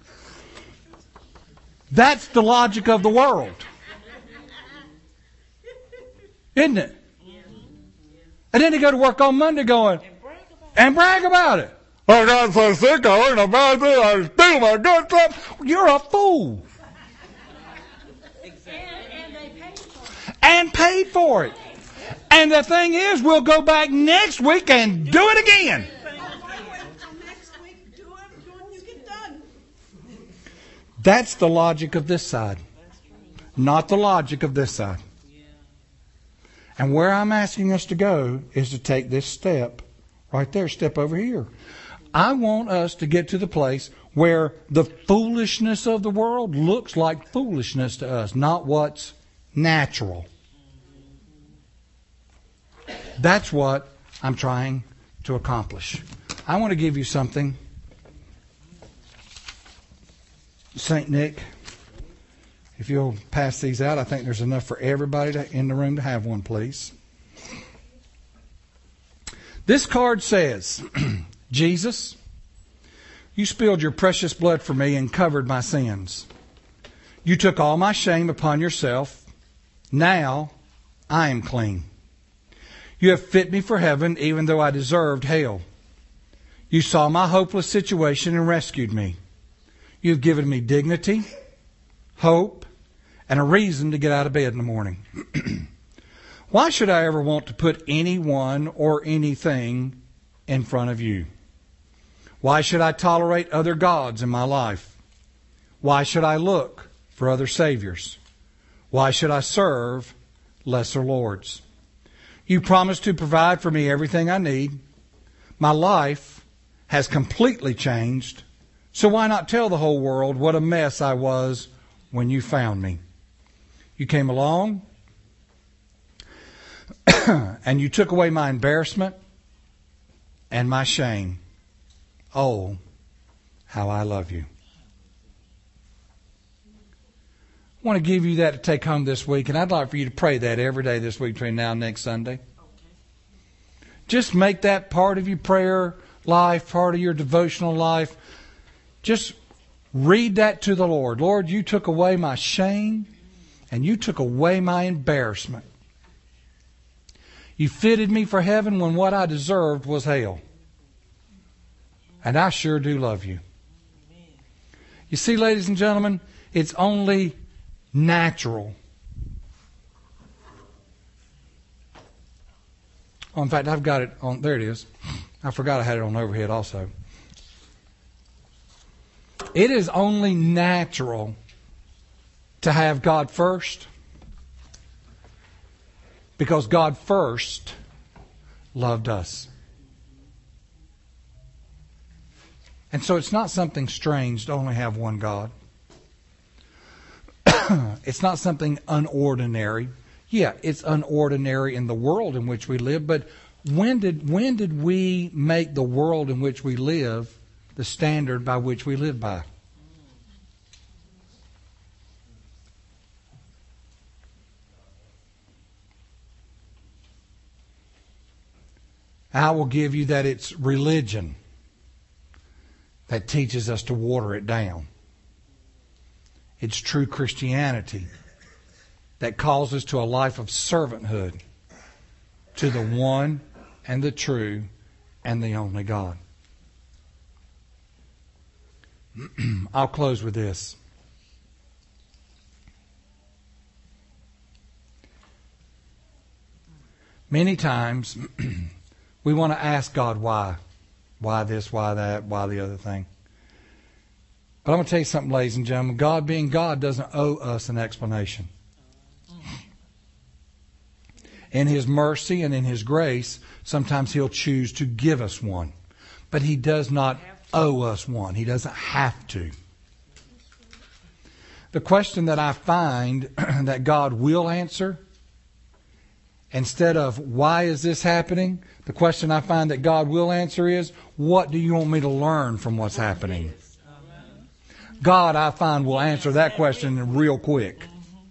That's the logic of the world. Isn't it? And then they go to work on Monday going, and brag about it. I got so sick, I heard about it, I spilled my guts up. You're a fool. And, and they paid for it. And paid for it. And the thing is, we'll go back next week and do it again. Next week, do it when you get done. That's the logic of this side, not the logic of this side. And where I'm asking us to go is to take this step right there, step over here. I want us to get to the place where the foolishness of the world looks like foolishness to us, not what's natural. That's what I'm trying to accomplish. I want to give you something. Saint Nick, if you'll pass these out, I think there's enough for everybody to, in the room to have one, please. This card says, Jesus, you spilled your precious blood for me and covered my sins. You took all my shame upon yourself. Now I am clean. You have fit me for heaven even though I deserved hell. You saw my hopeless situation and rescued me. You've given me dignity, hope, and a reason to get out of bed in the morning. Why should I ever want to put anyone or anything in front of you? Why should I tolerate other gods in my life? Why should I look for other saviors? Why should I serve lesser lords? You promised to provide for me everything I need. My life has completely changed. So why not tell the whole world what a mess I was when you found me? You came along and you took away my embarrassment and my shame. Oh, how I love you. I want to give you that to take home this week, and I'd like for you to pray that every day this week between now and next Sunday. Just make that part of your prayer life, part of your devotional life. Just read that to the Lord. Lord, you took away my shame and you took away my embarrassment. You fitted me for heaven when what I deserved was hell. And I sure do love you. You see, ladies and gentlemen, it's only natural. Oh, in fact, I've got it on, there it is. I forgot I had it on overhead also. It is only natural to have God first because God first loved us. And so it's not something strange to only have one God. It's not something unordinary. Yeah, it's unordinary in the world in which we live, but when did when did we make the world in which we live the standard by which we live by? I will give you that it's religion that teaches us to water it down. It's true Christianity that calls us to a life of servanthood to the one and the true and the only God. I'll close with this. Many times we want to ask God why. Why this, why that, why the other thing. But I'm going to tell you something, ladies and gentlemen. God being God doesn't owe us an explanation. In His mercy and in His grace, sometimes He'll choose to give us one. But He does not owe us one. He doesn't have to. The question that I find that God will answer, instead of why is this happening, the question I find that God will answer is, what do you want me to learn from what's happening? God, I find, will answer that question real quick.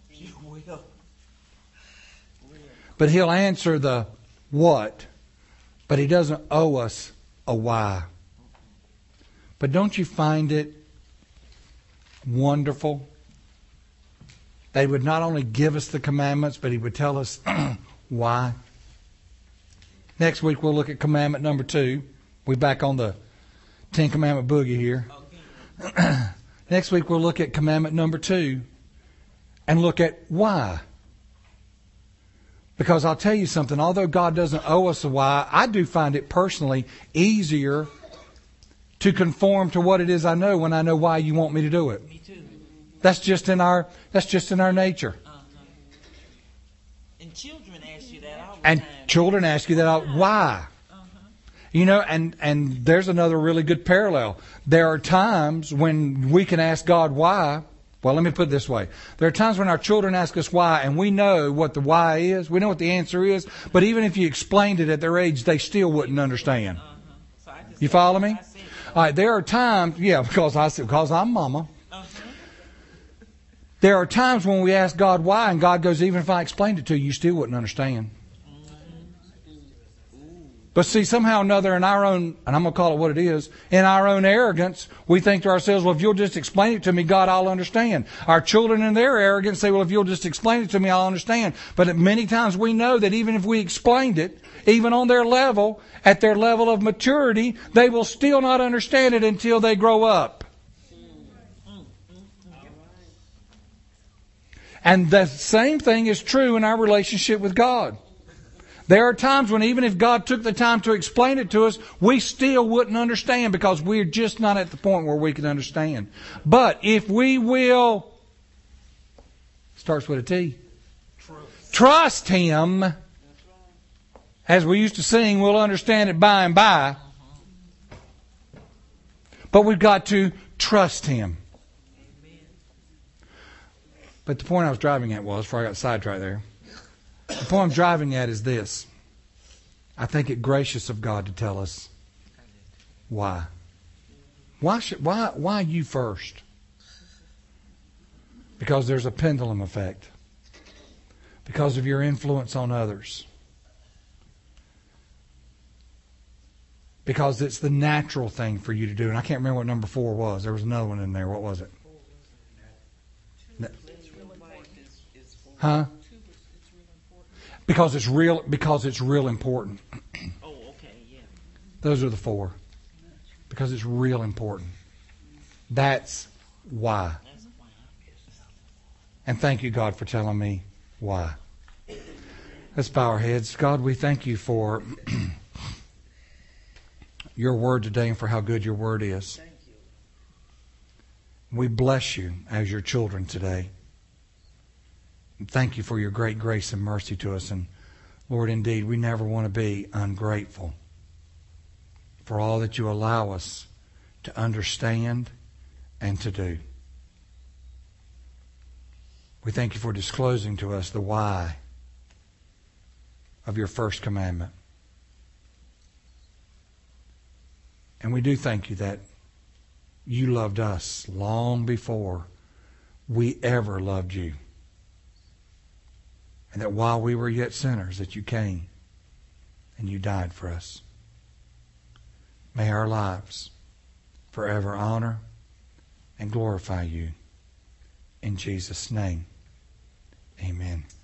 But He'll answer the what, but He doesn't owe us a why. But don't you find it wonderful that He would not only give us the commandments, but He would tell us why? Next week we'll look at commandment number two. We're back on the Ten Commandment boogie here. Next week we'll look at commandment number two and look at why. Because I'll tell you something, although God doesn't owe us a why, I do find it personally easier to conform to what it is I know when I know why you want me to do it. Me too. That's just in our that's just in our nature. Uh-huh. And children ask you that all the And time. children ask you that all, why? Uh-huh. You know, and, and there's another really good parallel. There are times when we can ask God why. Well, let me put it this way. There are times when our children ask us why, and we know what the why is. We know what the answer is. But even if you explained it at their age, they still wouldn't understand. Uh-huh. So I just You said follow what me? I said. All right, there are times, yeah, because I said, because I'm mama. Uh-huh. There are times when we ask God why, and God goes, even if I explained it to you, you still wouldn't understand. But see, somehow or another in our own, and I'm going to call it what it is, in our own arrogance, we think to ourselves, well, if you'll just explain it to me, God, I'll understand. Our children in their arrogance say, well, if you'll just explain it to me, I'll understand. But many times we know that even if we explained it, even on their level, at their level of maturity, they will still not understand it until they grow up. And the same thing is true in our relationship with God. There are times when even if God took the time to explain it to us, we still wouldn't understand because we're just not at the point where we can understand. But if we will, starts with a T, trust, trust Him, as we used to sing, we'll understand it by and by. But we've got to trust Him. But the point I was driving at was, before I got sidetracked there, the point I'm driving at is this. I think it gracious of God to tell us why. Why should, why, why you first? Because there's a pendulum effect. Because of your influence on others. Because it's the natural thing for you to do. And I can't remember what number four was. There was another one in there. What was it? Huh? Because it's real. Because it's real important. Oh, okay, yeah. Those are the four. Because it's real important. That's why. That's why. And thank you, God, for telling me why. Let's bow our heads. God, we thank you for your word today and for how good your word is. Thank you. We bless you as your children today. And thank you for your great grace and mercy to us. And Lord, indeed, we never want to be ungrateful for all that you allow us to understand and to do. We thank you for disclosing to us the why of your first commandment. And we do thank you that you loved us long before we ever loved you. And that while we were yet sinners, that you came and you died for us. May our lives forever honor and glorify you. In Jesus' name, amen.